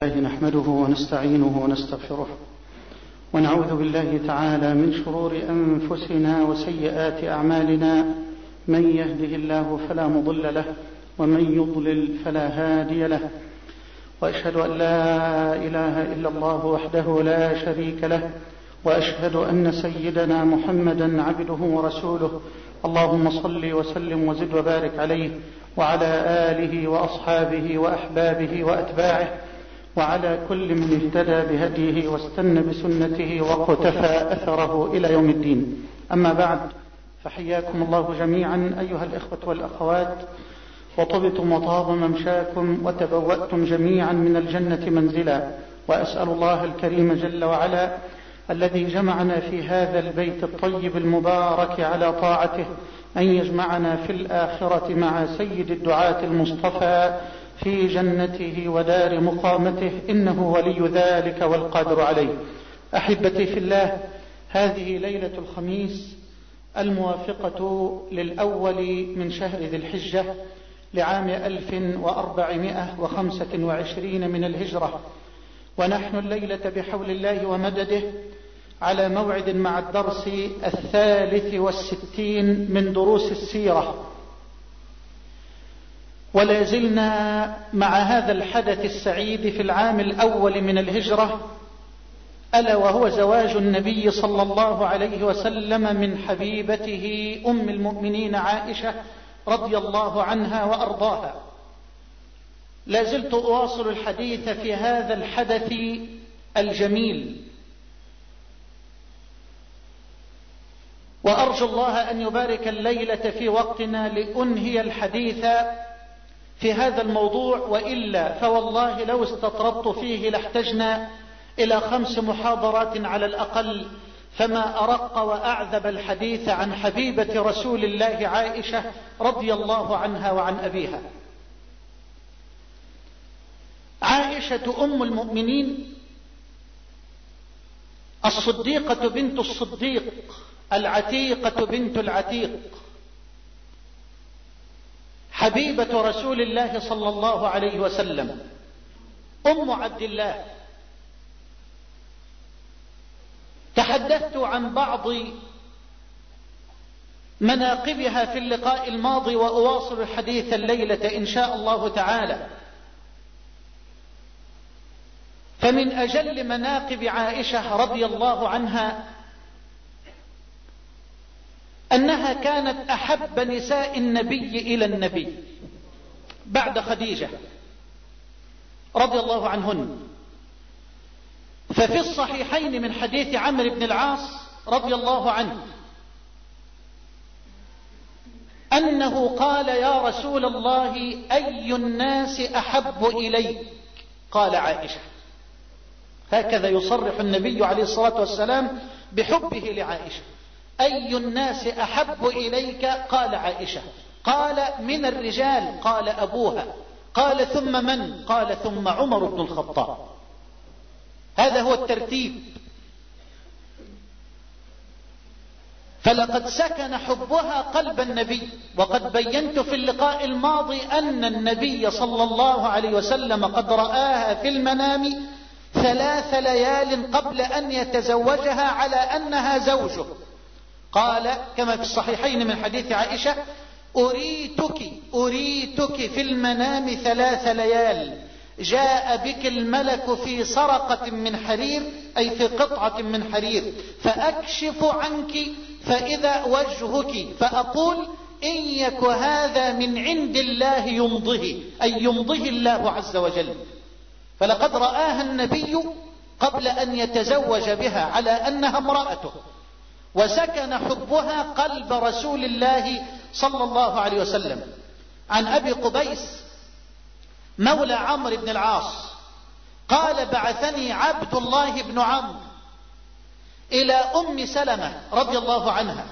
نحمده ونستعينه ونستغفره ونعوذ بالله تعالى من شرور أنفسنا وسيئات أعمالنا. من يهده الله فلا مضل له ومن يضلل فلا هادي له، وأشهد أن لا إله إلا الله وحده لا شريك له، وأشهد أن سيدنا محمدا عبده ورسوله. اللهم صل وسلم وزد وبارك عليه وعلى آله وأصحابه وأحبابه وأتباعه وعلى كل من اهتدى بهديه واستنى بسنته واقتفى أثره إلى يوم الدين. أما بعد، فحياكم الله جميعا أيها الإخوة والأخوات، وطبتم وطاب ممشاكم وتبوأتم جميعا من الجنة منزلا. وأسأل الله الكريم جل وعلا الذي جمعنا في هذا البيت الطيب المبارك على طاعته أن يجمعنا في الآخرة مع سيد الدعاة المصطفى في جنته ودار مقامته، إنه ولي ذلك والقادر عليه. أحبتي في الله، هذه ليلة الخميس الموافقة للأول من شهر ذي الحجة لعام 1425 من الهجرة، ونحن الليلة بحول الله ومدده على موعد مع الدرس 63 من دروس السيرة، ولا زلنا مع هذا الحدث السعيد في العام الأول من الهجرة، ألا وهو زواج النبي صلى الله عليه وسلم من حبيبته أم المؤمنين عائشة رضي الله عنها وأرضاها. لا زلت أواصل الحديث في هذا الحدث الجميل، وأرجو الله أن يبارك الليلة في وقتنا لأنهي الحديث في هذا الموضوع، وإلا فوالله لو استطردت فيه لاحتجنا إلى 5 محاضرات على الأقل، فما أرق وأعذب الحديث عن حبيبة رسول الله عائشة رضي الله عنها وعن أبيها. عائشة أم المؤمنين، الصديقة بنت الصديق، العتيقة بنت العتيق، حبيبة رسول الله صلى الله عليه وسلم، أم عبد الله. تحدثت عن بعض مناقبها في اللقاء الماضي، وأواصل الحديث الليلة إن شاء الله تعالى. فمن أجل مناقب عائشة رضي الله عنها أنها كانت أحب نساء النبي إلى النبي بعد خديجة رضي الله عنهن. ففي الصحيحين من حديث عمرو بن العاص رضي الله عنه أنه قال: يا رسول الله، أي الناس أحب إليك؟ قال: عائشة. هكذا يصرح النبي عليه الصلاة والسلام بحبه لعائشة. أي الناس أحب إليك؟ قال: عائشة. قال: من الرجال؟ قال: أبوها. قال: ثم من؟ قال: ثم عمر بن الخطاب. هذا هو الترتيب. فلقد سكن حبها قلب النبي، وقد بينت في اللقاء الماضي أن النبي صلى الله عليه وسلم قد رآها في المنام 3 ليال قبل أن يتزوجها على أنها زوجه. قال كما في الصحيحين من حديث عائشة: أريتك في المنام 3 ليال، جاء بك الملك في سرقة من حرير، أي في قطعة من حرير، فأكشف عنك فإذا وجهك، فأقول: إن يك هذا من عند الله يمضه، أي يمضه الله عز وجل. فلقد رآها النبي قبل أن يتزوج بها على أنها امرأته، وسكن حبها قلب رسول الله صلى الله عليه وسلم. عن أبي قبيس مولى عمرو بن العاص قال: بعثني عبد الله بن عمرو إلى أم سلمة رضي الله عنها،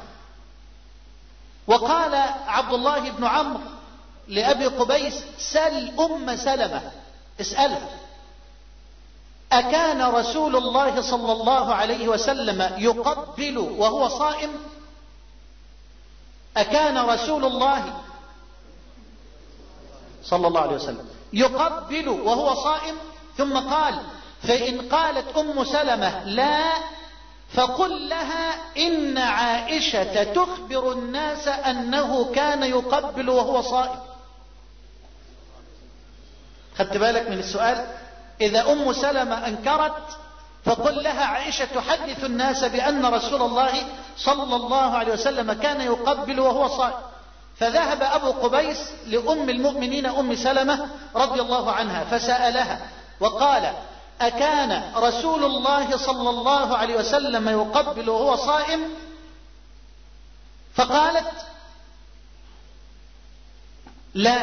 وقال عبد الله بن عمرو لأبي قبيس: سل أم سلمة، اسألها، أكان رسول الله صلى الله عليه وسلم يقبل وهو صائم؟ أكان رسول الله صلى الله عليه وسلم يقبل وهو صائم؟ ثم قال: فإن قالت أم سلمة لا فقل لها إن عائشة تخبر الناس أنه كان يقبل وهو صائم. خدت بالك من السؤال؟ إذا أم سلمة أنكرت فقل لها: عائشة تحدث الناس بأن رسول الله صلى الله عليه وسلم كان يقبل وهو صائم. فذهب أبو قبيس لأم المؤمنين أم سلمة رضي الله عنها فسألها وقال: أكان رسول الله صلى الله عليه وسلم يقبل وهو صائم؟ فقالت: لا.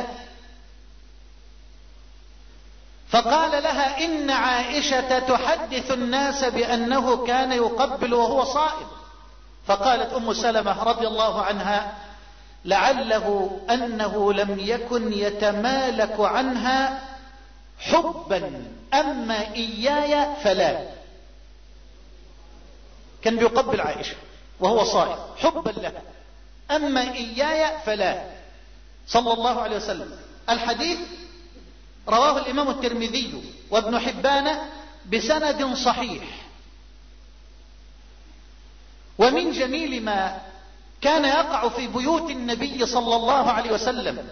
فقال لها: إن عائشة تحدث الناس بأنه كان يقبل وهو صائم. فقالت أم سلمة رضي الله عنها: لعله أنه لم يكن يتمالك عنها حبا، أما إياي فلا. كان بيقبل عائشة وهو صائم حبا لها، أما إياي فلا، صلى الله عليه وسلم. الحديث رواه الإمام الترمذي وابن حبان بسند صحيح. ومن جميل ما كان يقع في بيوت النبي صلى الله عليه وسلم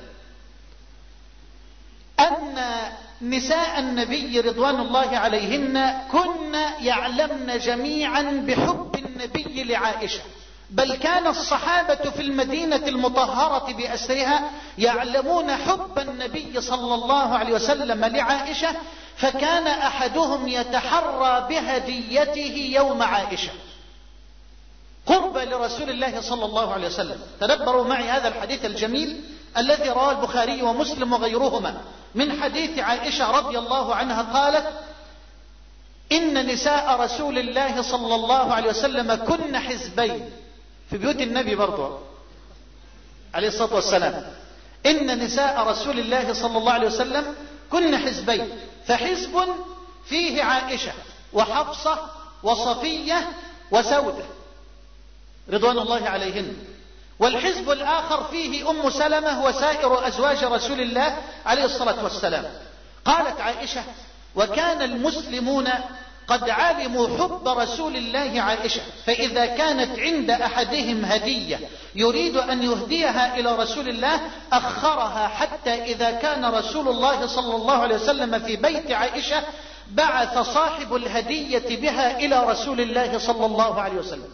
أن نساء النبي رضوان الله عليهن كن يعلمن جميعا بحب النبي لعائشة، بل كان الصحابة في المدينة المطهرة بأسرها يعلمون حب النبي صلى الله عليه وسلم لعائشة، فكان أحدهم يتحرى بهديته يوم عائشة قرب لرسول الله صلى الله عليه وسلم. تدبروا معي هذا الحديث الجميل الذي رواه البخاري ومسلم وغيرهما من حديث عائشة رضي الله عنها قالت: إن نساء رسول الله صلى الله عليه وسلم كن حزبين. في بيوت النبي برضو عليه الصلاة والسلام: إن نساء رسول الله صلى الله عليه وسلم كن حزبين، فحزب فيه عائشة وحفصة وصفية وسودة رضوان الله عليهن، والحزب الآخر فيه أم سلمة وسائر أزواج رسول الله عليه الصلاة والسلام. قالت عائشة: وكان المسلمون قد علموا حب رسول الله عائشة، فإذا كانت عند أحدهم هدية يريد أن يهديها إلى رسول الله أخرها، حتى إذا كان رسول الله صلى الله عليه وسلم في بيت عائشة بعث صاحب الهدية بها إلى رسول الله صلى الله عليه وسلم.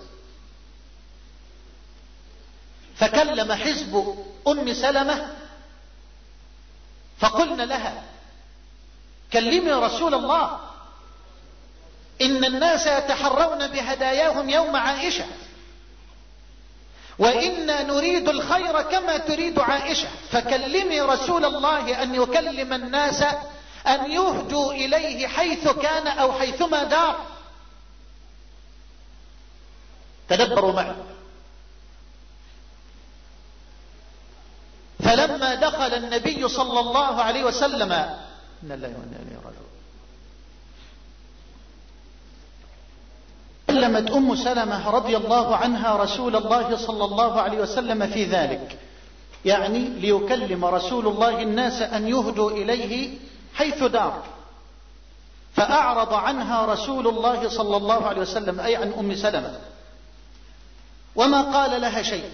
فكلم حزب أم سلمة فقلنا لها: كلمي رسول الله، إن الناس يتحرون بهداياهم يوم عائشة، وإنا نريد الخير كما تريد عائشة، فكلمي رسول الله أن يكلم الناس أن يهدوا إليه حيث كان أو حيثما دار. تدبروا معي. فلما دخل النبي صلى الله عليه وسلم إن الله وإنا إليه راجعون كلمت أم سلمة رضي الله عنها رسول الله صلى الله عليه وسلم في ذلك، يعني ليكلم رسول الله الناس أن يهدوا إليه حيث دار، فأعرض عنها رسول الله صلى الله عليه وسلم أي عن أم سلمة، وما قال لها شيء.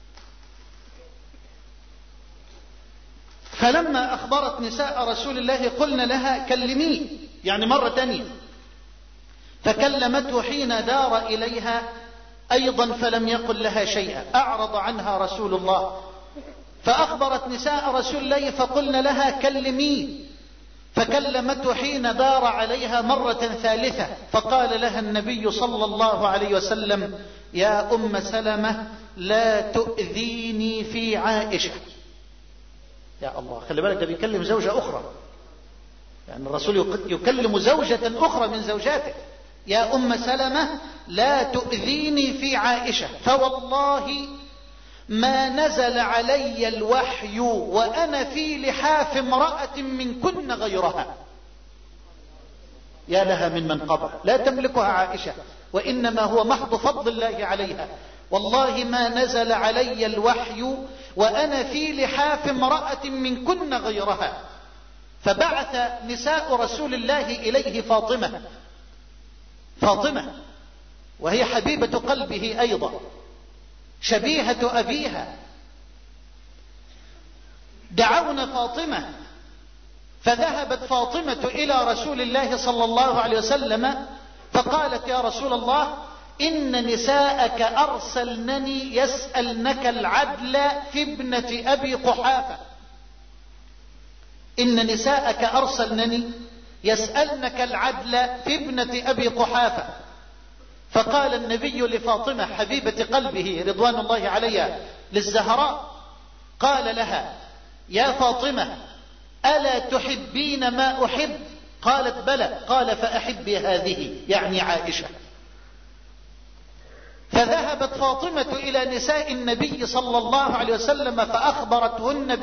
فلما أخبرت نساء رسول الله قلنا لها: كلميه، يعني مرة تانية. فكلمته حين دار إليها أيضا فلم يقل لها شيئا، أعرض عنها رسول الله. فأخبرت نساء رسول الله فقلنا لها: كلميه. فكلمته حين دار عليها مرة ثالثة، فقال لها النبي صلى الله عليه وسلم: يا أم سلمة لا تؤذيني في عائشة. يا الله، خلي بالك، ده بيكلم زوجة أخرى، يعني الرسول يكلم زوجة أخرى من زوجاته. يا أم سلمة لا تؤذيني في عائشة، فوالله ما نزل علي الوحي وأنا في لحاف امرأة منكن غيرها. يا لها من منقبة لا تملكها عائشة، وإنما هو محض فضل الله عليها. والله ما نزل علي الوحي وأنا في لحاف امرأة منكن غيرها. فبعث نساء رسول الله إليه فاطمة وهي حبيبة قلبه أيضا، شبيهة أبيها، دعونا فاطمة. فذهبت فاطمة إلى رسول الله صلى الله عليه وسلم فقالت: يا رسول الله، إن نساءك أرسلنني يسألنك العدل في ابنة أبي قحافة. إن نساءك أرسلنني يسألنك العدل في ابنة أبي قحافة. فقال النبي لفاطمة حبيبة قلبه رضوان الله عليها للزهراء، قال لها: يا فاطمة، ألا تحبين ما أحب؟ قالت: بلى. قال: فأحبي هذه، يعني عائشة. فذهبت فاطمة إلى نساء النبي صلى الله عليه وسلم فأخبرتهن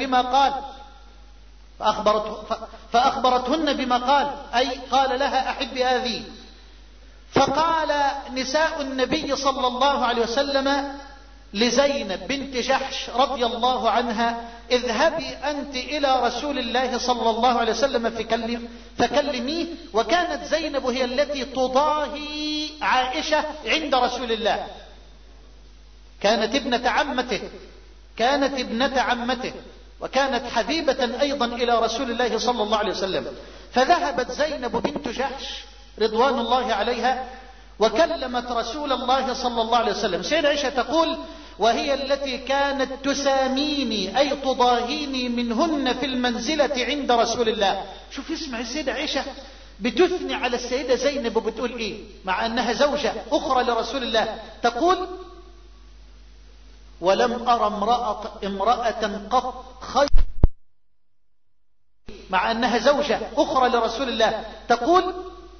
بما قال، أي قال لها: أحبي هذه. فقال نساء النبي صلى الله عليه وسلم لزينب بنت جحش رضي الله عنها: اذهبي أنت إلى رسول الله صلى الله عليه وسلم فكلميه. وكانت زينب هي التي تضاهي عائشة عند رسول الله، كانت ابنة عمته وكانت حبيبة أيضا إلى رسول الله صلى الله عليه وسلم. فذهبت زينب بنت جحش رضوان الله عليها وكلمت رسول الله صلى الله عليه وسلم. سيدة عائشة تقول: وهي التي كانت تساميني أي تضاهيني منهن في المنزلة عند رسول الله. شوف اسمع السيدة عائشة بتثني على السيدة زينب وبتقول إيه مع أنها زوجة أخرى لرسول الله. تقول: ولم أرى امرأة قط خير، مع أنها زوجة أخرى لرسول الله. تقول: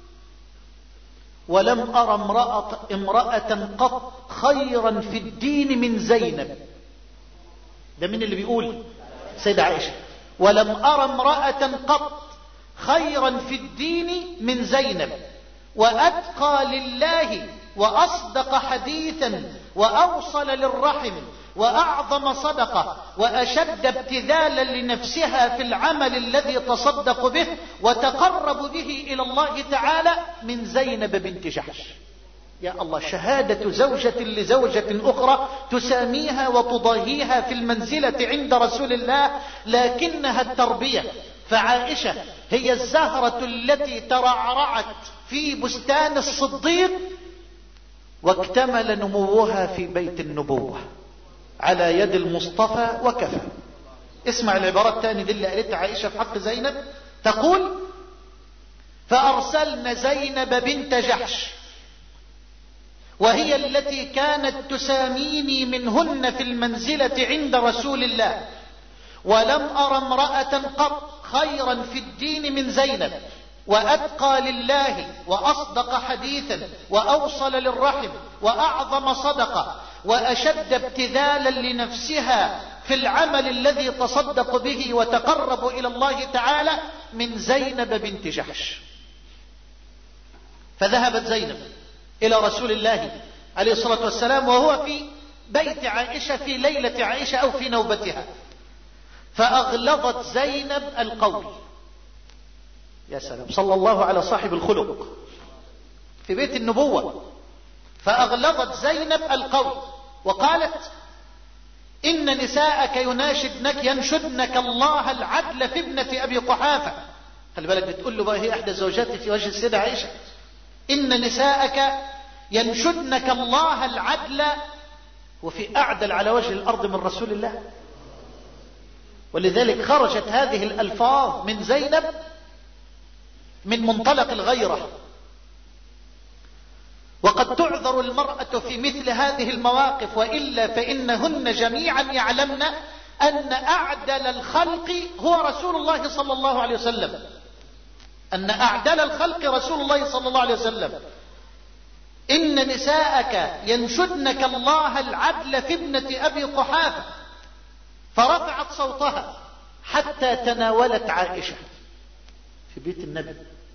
ولم أرى امرأة قط خيرا في الدين من زينب. ده من اللي بيقول؟ سيدة عائشة. ولم أرى امرأة قط خيرا في الدين من زينب، وأتقى لله وأصدق حديثا وأوصل للرحم وأعظم صدقة وأشد ابتذالا لنفسها في العمل الذي تصدق به وتقرب به إلى الله تعالى من زينب بنت جحش. يا الله، شهادة زوجة لزوجة أخرى تساميها وتضاهيها في المنزلة عند رسول الله، لكنها التربية. فعائشة هي الزهرة التي ترعرعت في بستان الصديق واكتمل نموها في بيت النبوة على يد المصطفى وكفى. اسمع العبارات الثانية دي اللي قالتها عائشة في حق زينب. تقول: فأرسلن زينب بنت جحش وهي التي كانت تساميني منهن في المنزلة عند رسول الله، ولم أرى امرأة قط خيرا في الدين من زينب، وأتقى لله وأصدق حديثا وأوصل للرحم وأعظم صدقة وأشد ابتذالا لنفسها في العمل الذي تصدق به وتقرب إلى الله تعالى من زينب بنت جحش. فذهبت زينب إلى رسول الله عليه الصلاة والسلام وهو في بيت عائشة في ليلة عائشة أو في نوبتها، فأغلظت زينب القول. يا سلام، صلى الله على صاحب الخلق في بيت النبوة. فأغلظت زينب القول وقالت: إن نساءك ينشدنك الله العدل في ابنة أبي قحافة. خلي بالك، بتقول له بقى، هي إحدى زوجاتي في وجه السيدة عائشة: إن نساءك ينشدنك الله العدل. وفي أعدل على وجه الأرض من رسول الله. ولذلك خرجت هذه الألفاظ من زينب من منطلق الغيرة. وقد تعذر المرأة في مثل هذه المواقف، وإلا فإنهن جميعا يعلمن أن أعدل الخلق هو رسول الله صلى الله عليه وسلم، أن أعدل الخلق رسول الله صلى الله عليه وسلم. إن نساءك ينشدنك الله العدل في ابنة أبي قحافة. فرفعت صوتها حتى تناولت عائشة في بيت النبي،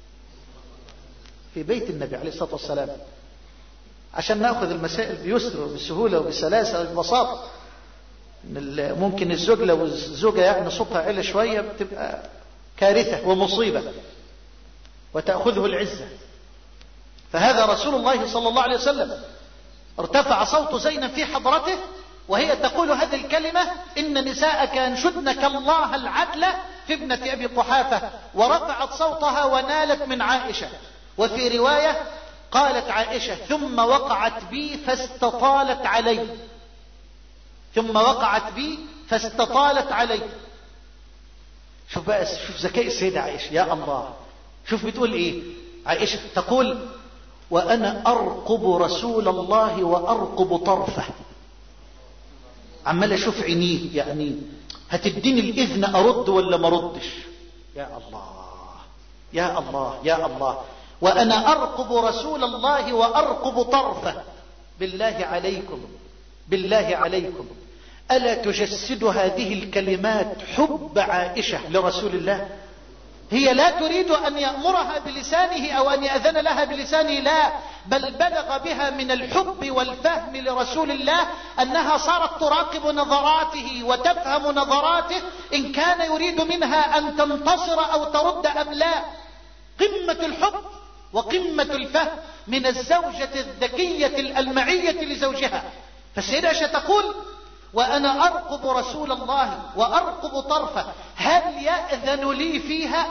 في بيت النبي عليه الصلاة والسلام، عشان نأخذ المسائل بيسر وبسهولة وبسلاسة وببساطة. ممكن الزوج لو الزوجة يعني صوتها عالي شوية بتبقى كارثة ومصيبة وتأخذه العزة. فهذا رسول الله صلى الله عليه وسلم ارتفع صوت زينب في حضرته وهي تقول هذه الكلمة: إن نساءك ينشدنك الله العدل في ابنة أبي قحافة، ورفعت صوتها ونالت من عائشة. وفي رواية قالت عائشة: ثم وقعت بي فاستطالت علي، ثم وقعت بي فاستطالت علي. شوف بقى، شوف ذكاء السيدة عائشة، يا الله. شوف بتقول ايه عائشة، تقول: وأنا أرقب رسول الله وأرقب طرفه. عمال أشوف عينيه، يعني هتديني الإذن أرد ولا ما ردش؟ يا الله يا الله يا الله. وأنا أرقب رسول الله وأرقب طرفه. بالله عليكم، بالله عليكم، ألا تجسد هذه الكلمات حب عائشة لرسول الله؟ هي لا تريد أن يأمرها بلسانه أو أن يأذن لها بلسانه، لا، بل بلغ بها من الحب والفهم لرسول الله أنها صارت تراقب نظراته وتفهم نظراته إن كان يريد منها أن تنتصر أو ترد أم لا. قمة الحب وقمة الفهم من الزوجة الذكية الألمعية لزوجها. فالسيدة عائشة تقول: وأنا أرقب رسول الله وأرقب طرفه، هل يأذن لي فيها؟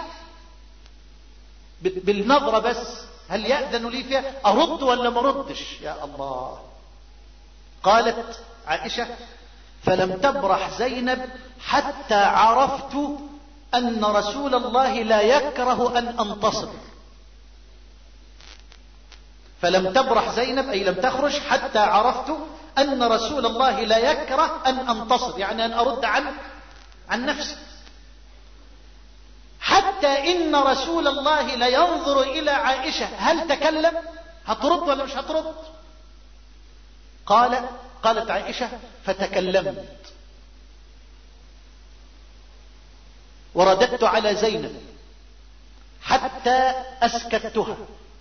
بالنظرة بس، هل يأذن لي فيها؟ أرد ولا ما ردش؟ يا الله. قالت عائشة: فلم تبرح زينب حتى عرفت أن رسول الله لا يكره أن أنتصر. فلم تبرح زينب أي لم تخرج حتى عرفت أن رسول الله لا يكره أن أنتصر، يعني أن أرد عن نفسي. حتى إن رسول الله لا ينظر إلى عائشة هل تكلم، هترد ولا مش هترد؟ قالت عائشة: فتكلمت ورددت على زينب حتى أسكتها.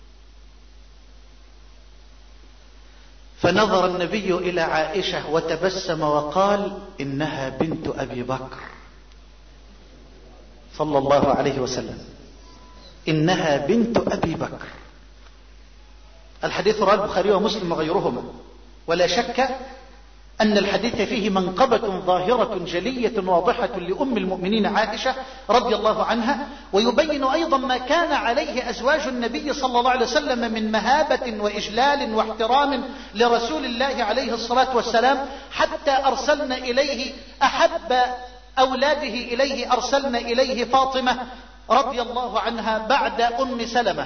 فنظر النبي إلى عائشة وتبسم وقال: إنها بنت أبي بكر صلى الله عليه وسلم، إنها بنت أبي بكر. الحديث رواه البخاري ومسلم وغيرهما، ولا شك أن الحديث فيه منقبة ظاهرة جلية واضحة لأم المؤمنين عائشة رضي الله عنها، ويبين أيضا ما كان عليه أزواج النبي صلى الله عليه وسلم من مهابة وإجلال واحترام لرسول الله عليه الصلاة والسلام، حتى أرسلنا إليه أحب أولاده إليه، أرسلنا إليه فاطمة رضي الله عنها بعد أم سلمة.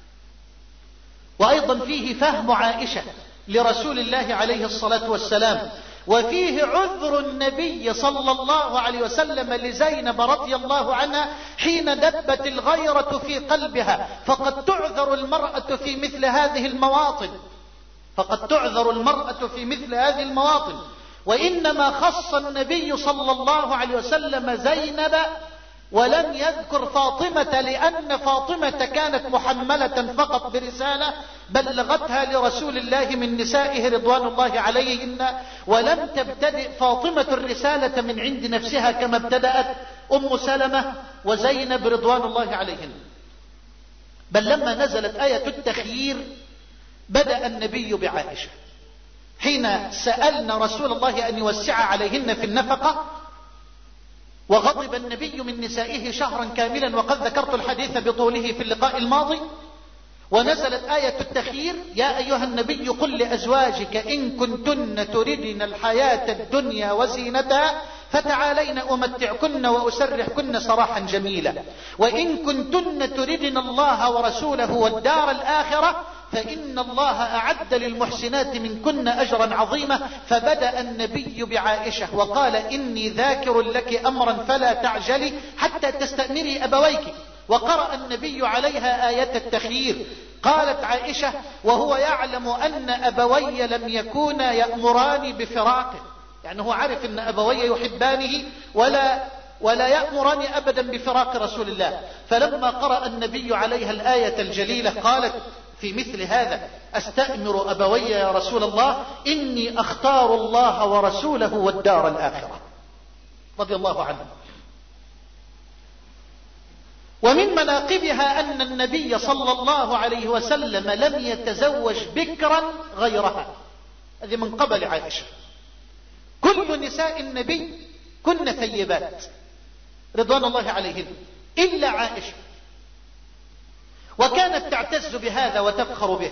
وأيضا فيه فهم عائشة لرسول الله عليه الصلاة والسلام، وفيه عذر النبي صلى الله عليه وسلم لزينب رضي الله عنها حين دبت الغيرة في قلبها. فقد تعذر المرأة في مثل هذه المواطن، فقد تعذر المرأة في مثل هذه المواطن. وإنما خص النبي صلى الله عليه وسلم زينب ولم يذكر فاطمة، لأن فاطمة كانت محملة فقط برسالة بلغتها لرسول الله من نسائه رضوان الله عليهن، ولم تبتدئ فاطمة الرسالة من عند نفسها كما ابتدأت أم سلمة وزينب رضوان الله عليهن. بل لما نزلت آية التخيير بدأ النبي بعائشة حين سألنا رسول الله أن يوسع عليهن في النفقة، وغضب النبي من نسائه شهرا كاملا، وقد ذكرت الحديث بطوله في اللقاء الماضي. ونزلت آية التخيير: يا أيها النبي قل لأزواجك إن كنتن تردن الحياة الدنيا وزينتها فتعالين أمتعكن وأسرحكن سراحا جميلا، وإن كنتن تردن الله ورسوله والدار الآخرة فإن الله أعد للمحسنات منكن أجرا عظيما. فبدأ النبي بعائشة وقال: إني ذاكر لك أمرا فلا تعجلي حتى تستأمري أبويك. وقرأ النبي عليها آية التخيير. قالت عائشة: وهو يعلم أن أبوي لم يكونا يأمران بفراقه، يعني هو عارف أن أبوي يحبانه ولا يأمران أبدا بفراق رسول الله. فلما قرأ النبي عليها الآية الجليلة قالت في مثل هذا: أستأمر أبوي يا رسول الله، إني أختار الله ورسوله والدار الآخرة، رضي الله عنه. ومن مناقبها أن النبي صلى الله عليه وسلم لم يتزوج بكرا غيرها. هذه من قبل عائشة. كل نساء النبي كن ثيبات رضوان الله عليهن إلا عائشة، وكانت تعتز بهذا وتفخر به.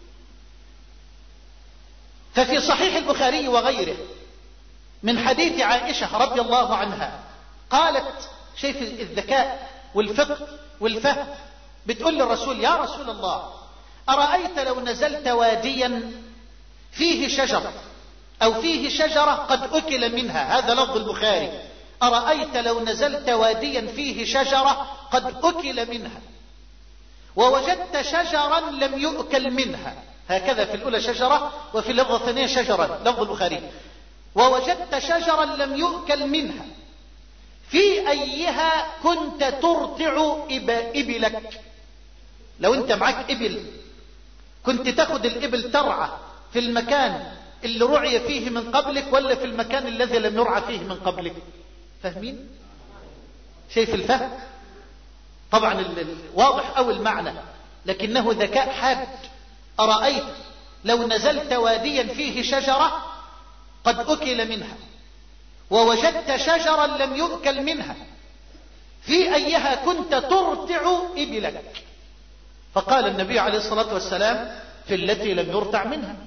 ففي صحيح البخاري وغيره من حديث عائشة رضي الله عنها قالت، شايف الذكاء والفقه والفهم، بتقول للرسول: يا رسول الله، أرأيت لو نزلت واديا فيه شجر أو فيه شجرة قد أكل منها. هذا لفظ البخاري: أرأيت لو نزلت واديا فيه شجرة قد أكل منها ووجدت شجرا لم يؤكل منها. هكذا في الأولى شجرة وفي اللفظة الثانية شجرة، لفظ البخاري: ووجدت شجرا لم يؤكل منها، في أيها كنت ترتع إبلك؟ لو أنت معك إبل كنت تاخد الإبل ترعى في المكان اللي رعي فيه من قبلك ولا في المكان الذي لم يرعى فيه من قبلك؟ فاهمين؟ شايف الفهم؟ طبعا واضح أو المعنى، لكنه ذكاء حاد. أرأيت لو نزلت واديا فيه شجرة قد أكل منها ووجدت شجرا لم يؤكل منها، في أيها كنت ترتع إبلك؟ فقال النبي عليه الصلاة والسلام: في التي لم يرتع منها.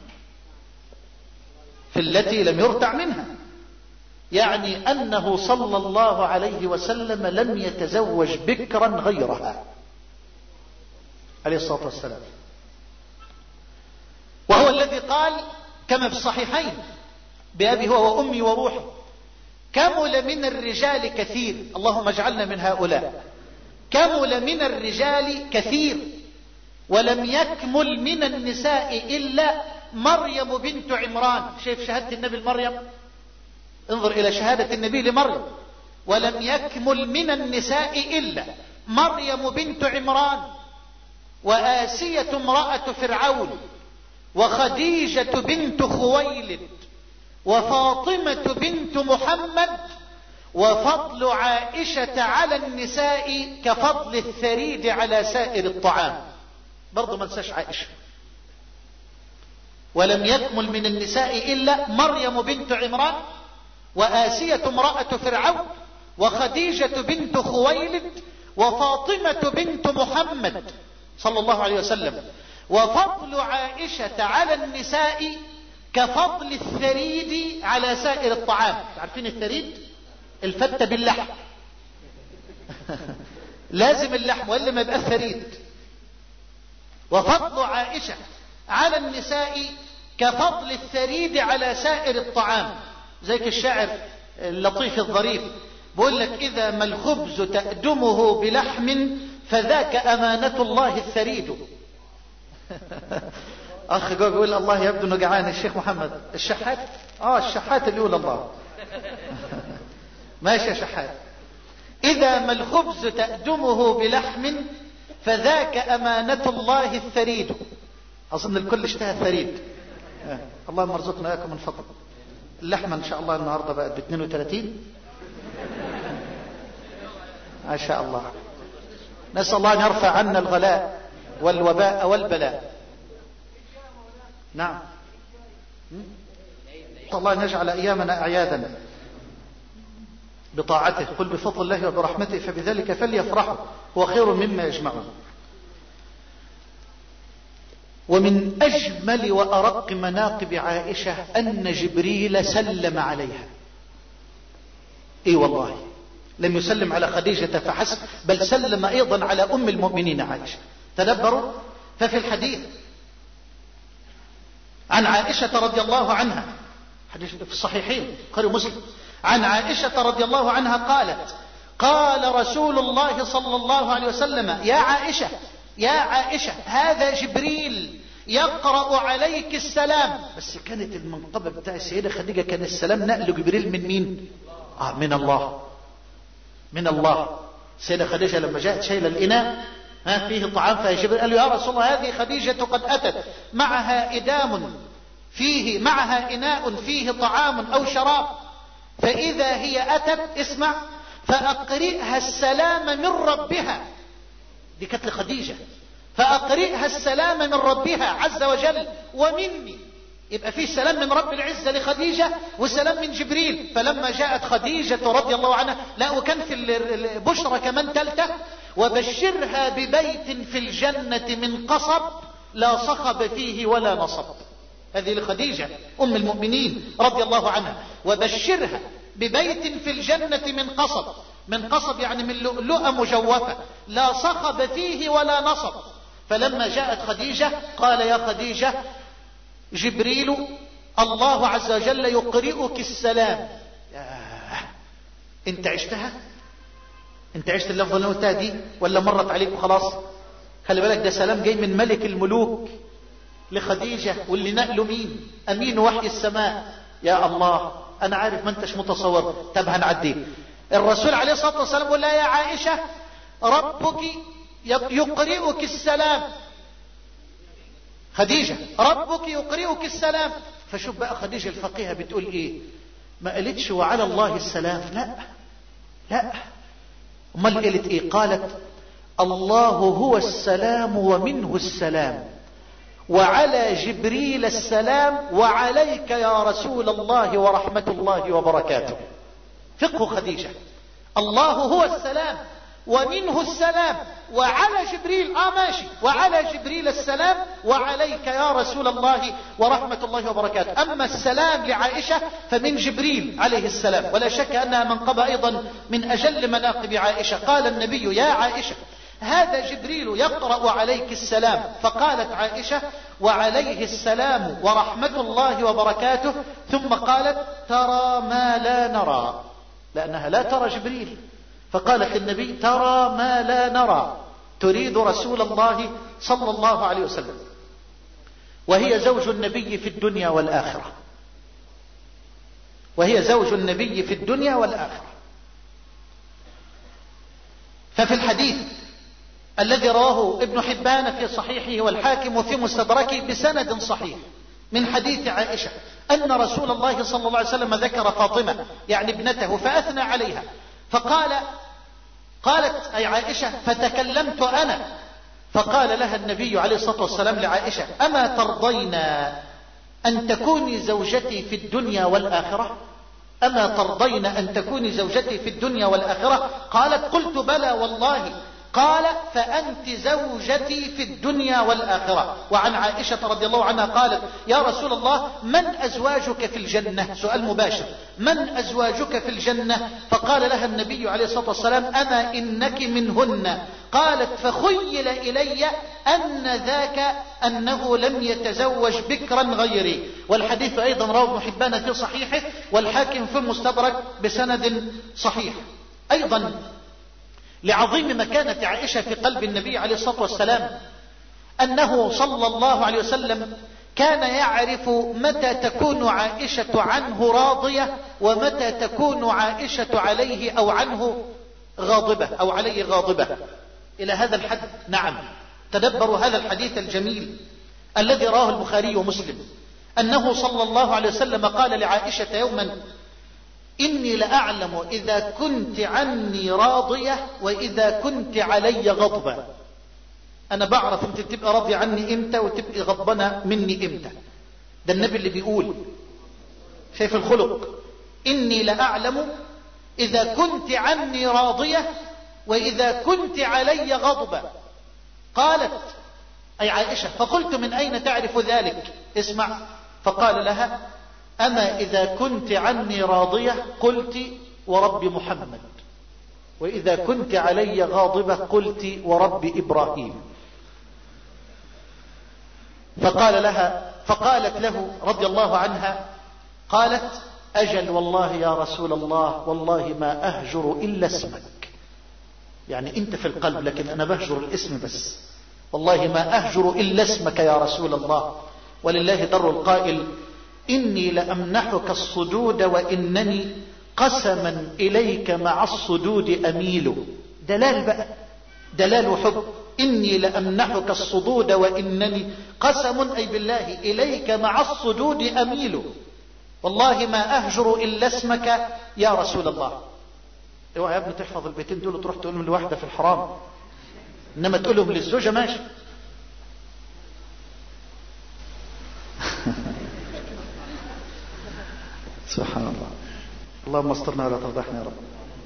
في التي لم يرتع منها، يعني أنه صلى الله عليه وسلم لم يتزوج بكرا غيرها عليه الصلاة والسلام. وهو الذي قال كما في الصحيحين: بأبي هو وأمي وروحي، كمل من الرجال كثير. اللهم اجعلنا من هؤلاء. كمل من الرجال كثير ولم يكمل من النساء إلا مريم بنت عمران. شايف شهادة النبي لمريم؟ انظر إلى شهادة النبي لمريم: ولم يكمل من النساء إلا مريم بنت عمران وآسية امرأة فرعون وخديجة بنت خويلد وفاطمة بنت محمد، وفضل عائشة على النساء كفضل الثريد على سائر الطعام. برضو ما ننساش عائشة. ولم يكمل من النساء إلا مريم بنت عمران وآسية امرأة فرعون وخديجة بنت خويلد وفاطمة بنت محمد صلى الله عليه وسلم، وفضل عائشة على النساء كفضل الثريد على سائر الطعام. عارفين الثريد؟ الفتة باللحم. لازم اللحم وإلا ما يبقى الثريد. وفضل عائشة على النساء كفضل الثريد على سائر الطعام. زيك الشاعر اللطيف الظريف بقول لك: إذا ما الخبز تأدمه بلحم فذاك أمانة الله الثريد. أخ جوه بيقول: الله يبدو انه جعان. الشيخ محمد الشحات، الشحات اللي يقول الله. ماشي يا شحات. إذا ما الخبز تأدمه بلحم فذاك أمانة الله الثريد. أظن الكل اشتهى الثريد. اللهم ارزقنا إياكم من فضل. اللحمة إن شاء الله النهاردة بقت ب 32 ما شاء الله. نسأل الله أن يرفع عنا الغلاء والوباء والبلاء. نعم. الله أن يجعل أيامنا أعيادا بطاعته. قل بفضل الله وبرحمته فبذلك فليفرحوا هو خير مما يجمعون. ومن أجمل وأرق مناقب عائشة أن جبريل سلم عليها. اي والله، لم يسلم على خديجة فحسب، بل سلم أيضا على أم المؤمنين عائشة. تدبروا. ففي الحديث عن عائشة رضي الله عنها، حديث في الصحيحين البخاري ومسلم، عن عائشة رضي الله عنها قالت: قال رسول الله صلى الله عليه وسلم: يا عائشة يا عائشة، هذا جبريل يقرأ عليك السلام. بس كانت المنقبة بتاع السيدة خديجة كان السلام نقل جبريل من مين؟ من الله. من الله. السيدة خديجة لما جاءت شايلة الإناء فيه طعام، فجبريل قال له: يا رسول الله، هذه خديجة قد أتت معها إدام فيه، معها إناء فيه طعام أو شراب، فإذا هي أتت اسمع فأقرئها السلام من ربها دي كانت لخديجة، فأقرئها السلام من ربها عز وجل ومني. يبقى فيه سلام من رب العزة لخديجة وسلام من جبريل. فلما جاءت خديجة رضي الله عنها، لا وكان في البشرى كمان تالتة: وبشرها ببيت في الجنة من قصب لا صخب فيه ولا نصب. هذه لخديجة أم المؤمنين رضي الله عنها. وبشرها ببيت في الجنة من قصب، من قصب يعني من لؤلؤة مجوفة، لا صخب فيه ولا نصب. فلما جاءت خديجة قال: يا خديجة، جبريل الله عز وجل يقرئك السلام. انت عشتها؟ انت عشت اللفظة اللي قلتها دي ولا مرت عليك وخلاص؟ خلي بالك، ده سلام جاي من ملك الملوك لخديجة، واللي نقله مين؟ أمين وحي السماء. يا الله، أنا عارف ما انتش متصور. طب هنعديه. الرسول عليه الصلاة والسلام يقول لها: يا عائشة، ربك يقرئك السلام. خديجة، ربك يقرئك السلام. فشوف بقى خديجة الفقيهة بتقول ايه؟ ما قالتش وعلى الله السلام، لا. امال قالت ايه؟ قالت: الله هو السلام ومنه السلام، وعلى جبريل السلام، وعليك يا رسول الله ورحمة الله وبركاته. فقه خديجة: الله هو السلام ومنه السلام، وعلى جبريل ماشي، وعلى جبريل السلام، وعليك يا رسول الله ورحمة الله وبركاته. أما السلام لعائشة فمن جبريل عليه السلام، ولا شك أنها منقبة أيضا من أجل مناقب عائشة. قال النبي: يا عائشة، هذا جبريل يقرأ عليك السلام. فقالت عائشة: وعليه السلام ورحمة الله وبركاته. ثم قالت: ترى ما لا نرى، لأنها لا ترى جبريل. فقالت للنبي: ترى ما لا نرى، تريد رسول الله صلى الله عليه وسلم، وهي زوج النبي في الدنيا والآخرة، وهي زوج النبي في الدنيا والآخرة. ففي الحديث الذي رواه ابن حبان في صحيحه والحاكم في مستدركه بسند صحيح من حديث عائشة أن رسول الله صلى الله عليه وسلم ذكر فاطمة يعني ابنته فأثنى عليها، قالت أي عائشة: فتكلمت أنا، فقال لها النبي عليه الصلاة والسلام لعائشة: أما ترضين أن تكوني زوجتي في الدنيا والآخرة؟ أما ترضين أن تكوني زوجتي في الدنيا والآخرة؟ قالت: قلت بلى والله. قال: فأنت زوجتي في الدنيا والآخرة. وعن عائشة رضي الله عنها قالت: يا رسول الله، من أزواجك في الجنة؟ سؤال مباشر: من أزواجك في الجنة؟ فقال لها النبي عليه الصلاة والسلام: أما إنك منهن. قالت: فخيل إلي أن ذاك أنه لم يتزوج بكرا غيري. والحديث أيضا رواه ابن حبان في صحيحه والحاكم في المستدرك بسند صحيح. أيضا لعظيم مكانة عائشة في قلب النبي عليه الصلاة والسلام أنه صلى الله عليه وسلم كان يعرف متى تكون عائشة عنه راضية ومتى تكون عائشة عليه أو عنه غاضبة أو عليه غاضبة. إلى هذا الحد نعم. تدبروا هذا الحديث الجميل الذي رواه البخاري ومسلم أنه صلى الله عليه وسلم قال لعائشة يوما: إني لأعلم إذا كنت عني راضية وإذا كنت علي غضبة. أنا بعرف أنت تبقى راضية عني إمتى وتبقى غضبانة مني إمتى. ده النبي اللي بيقول. شايف الخلق؟ إني لأعلم إذا كنت عني راضية وإذا كنت علي غضبة. قالت أي عائشة: فقلت: من أين تعرف ذلك؟ اسمع. فقال لها: أما إذا كنت عني راضية قلت ورب محمد، وإذا كنت علي غاضبة قلت ورب إبراهيم. فقالت له رضي الله عنها، قالت: أجل والله يا رسول الله، والله ما أهجر إلا اسمك. يعني أنت في القلب لكن أنا بهجر الاسم بس. والله ما أهجر إلا اسمك يا رسول الله. ولله در القائل: إني لأمنحك الصدود وإنني قسما إليك مع الصدود أميل. دلال بقى، دلال وحب. إني لأمنحك الصدود وإنني قسم أي بالله إليك مع الصدود أميل، والله ما أهجر إلا اسمك يا رسول الله. اوعى يا ابني تحفظ البيتين دول وتروح تقولهم لواحدة في الحرام. إنما تقولهم للزوجة ماشي. سبحان الله. اللهم استرنا ولا تفضحنا يا رب.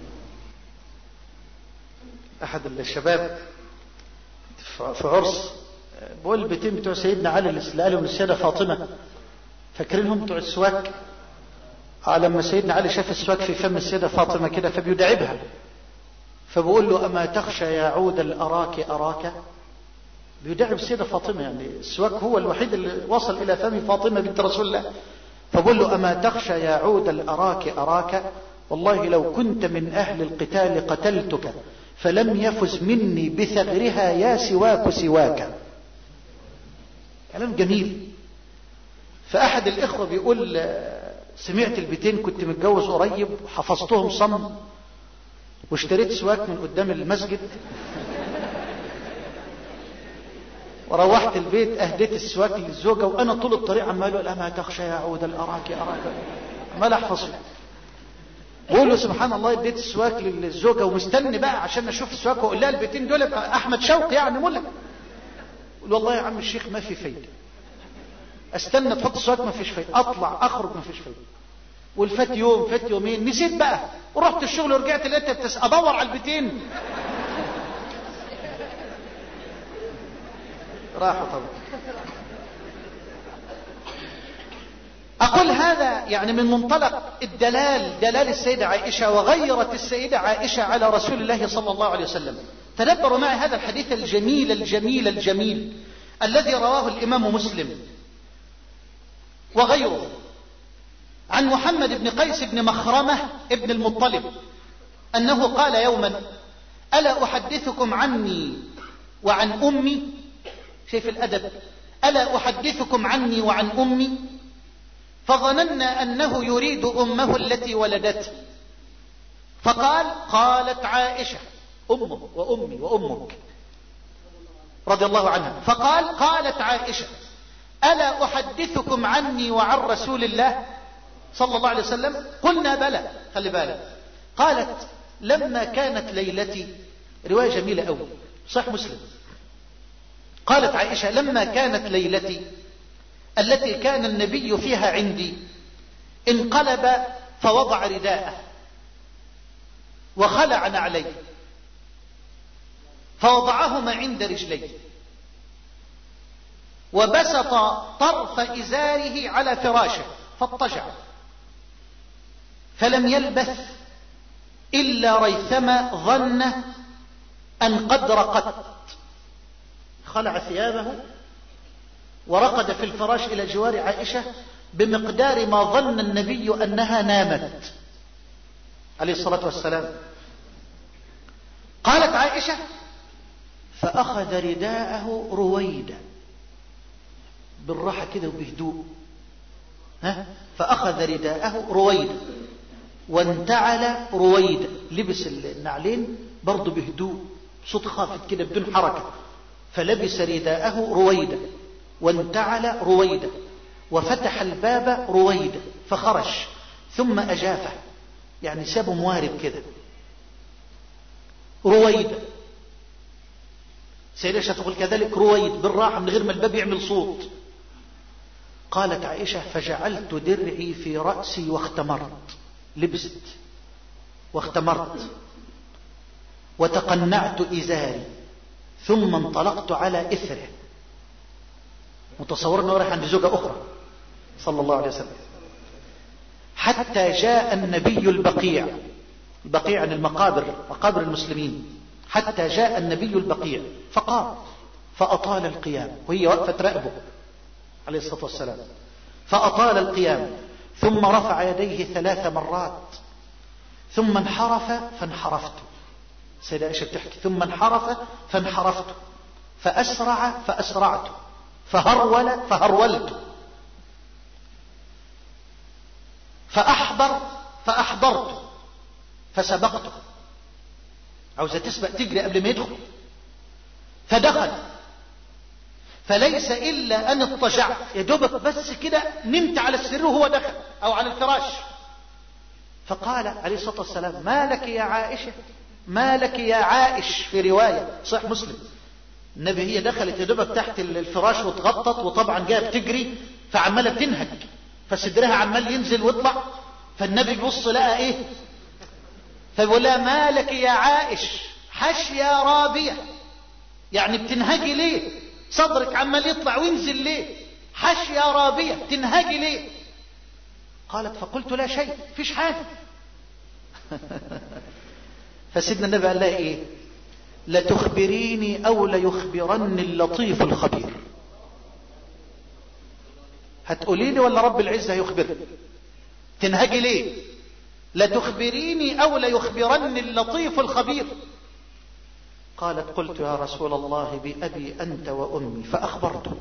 أحد الشباب في عرس بقول البيتين بتوع سيدنا علي اللي قالوا من السيدة فاطمة، فاكرينهم بتوع السواك؟ لما سيدنا علي شاف السواك في فم السيدة فاطمة كده فبيدعبها، فبقول له أما تخشى يا عود الأراك أراك. بيدعب السيدة فاطمة، يعني السواك هو الوحيد اللي وصل إلى فم فاطمة بنت رسول الله. فبقول له أما تخشى يا عود الأراك أراك، والله لو كنت من أهل القتال قتلتك، فلم يفز مني بثغرها يا سواك سواك. كلام جميل. فأحد الإخوة بيقول سمعت البيتين كنت متجوز قريب وحفظتهم صم، واشتريت سواك من قدام المسجد، وروحت البيت أهديت السواك للزوجة، وأنا طول الطريق عمال أقول أما تخشى يا عود الأراك أراك، عمال أحفظه. بقول له سبحان الله اديت السواك للزوجة ومستني بقى عشان أشوف السواك وأقول لها البيتين دول أحمد شوقي يعني ملا. قول والله يا عم الشيخ ما في فايدة، استنى تحط السواك ما فيش فايدة، أطلع أخرج ما فيش فايدة. والفات يوم فات يومين نسيت بقى، ورحت الشغل ورجعت لقيت أدور على البيتين راحوا طبعا. أقول هذا يعني من منطلق دلال السيدة عائشة، وغيرت السيدة عائشة على رسول الله صلى الله عليه وسلم. تدبروا معي هذا الحديث الجميل الجميل الجميل الذي رواه الإمام مسلم وغيره عن محمد بن قيس بن مخرمة ابن المطلب أنه قال يوما: ألا أحدثكم عني وعن أمي؟ شايف الأدب؟ ألا أحدثكم عني وعن أمي؟ فظننا أنه يريد أمه التي ولدته، فقال: قالت عائشة أمه وأمي وأمك رضي الله عنها. فقال: قالت عائشة: ألا أحدثكم عني وعن رسول الله صلى الله عليه وسلم؟ قلنا بلى. خلي بالك، قالت: لما كانت ليلتي، رواية جميلة أوي صح مسلم، قالت عائشة: لما كانت ليلتي التي كان النبي فيها عندي، انقلب فوضع رداءه وخلع نعليه فوضعهما عند رجليه، وبسط طرف إزاره على فراشه فاضطجع، فلم يلبث إلا ريثما ظن أن قد رقدت. خلع ثيابه ورقد في الفراش إلى جوار عائشة بمقدار ما ظن النبي أنها نامت عليه الصلاة والسلام. قالت عائشة: فأخذ رداءه رويدا، بالراحة كده وبهدوء، فأخذ رداءه رويدا وانتعل رويدا، لبس النعلين برضو بهدوء، صوت خافت كده بدون حركة، فلبس رداءه رويدا وانتعل رويدا وفتح الباب رويدا فخرج، ثم أجافه، يعني سابه موارب كده رويدا. سيدة عائشة تقول كذلك رويد بالراحة من غير ما الباب يعمل صوت. قالت عائشة: فجعلت درعي في رأسي واختمرت، لبست واختمرت وتقنعت إزاري، ثم انطلقت على إثره، متصور أنه رايح عند زوجة أخرى صلى الله عليه وسلم، حتى جاء النبي البقيع. البقيع عن المقابر، مقابر المسلمين. حتى جاء النبي البقيع فقام فأطال القيام، وهي وقفة تراقبه عليه الصلاة والسلام، فأطال القيام، ثم رفع يديه 3 مرات، ثم انحرف فانحرفت. سيدة عائشة بتحكي: ثم انحرف فانحرفت، فأسرع فأسرعت، فهرول فهرولت، فأحضر فأحضرت، فسبقته. عاوزة تسبق تجري قبل ما يدخل. فدخل فليس إلا أن اضطجعت، يا دوبك بس كده نمت على السرير وهو دخل أو على الفراش. فقال عليه الصلاة والسلام: ما لك يا عائشة، ما لك يا عائش، في رواية صحيح مسلم: النبي هي دخلت يدوبك تحت الفراش وتغطت، وطبعا جايه بتجري فعماله بتنهج، فصدرها عمال ينزل ويطلع، فالنبي بيبص لقى ايه؟ فبيقول لها مالك يا عائش حشية رابية، يعني بتنهجي ليه؟ صدرك عمال يطلع وينزل ليه؟ حشية رابية تنهجي ليه؟ قالت فقلت لا شيء، فيش حاجة. فسيدنا النبي قال لها ايه؟ لتخبريني او ليخبرني اللطيف الخبير. هتقولي لي ولا رب العزة هيخبرني؟ تنهجي ليه؟ لتخبريني او ليخبرني اللطيف الخبير. قالت قلت يا رسول الله بأبي أنت وأمي، فأخبرته.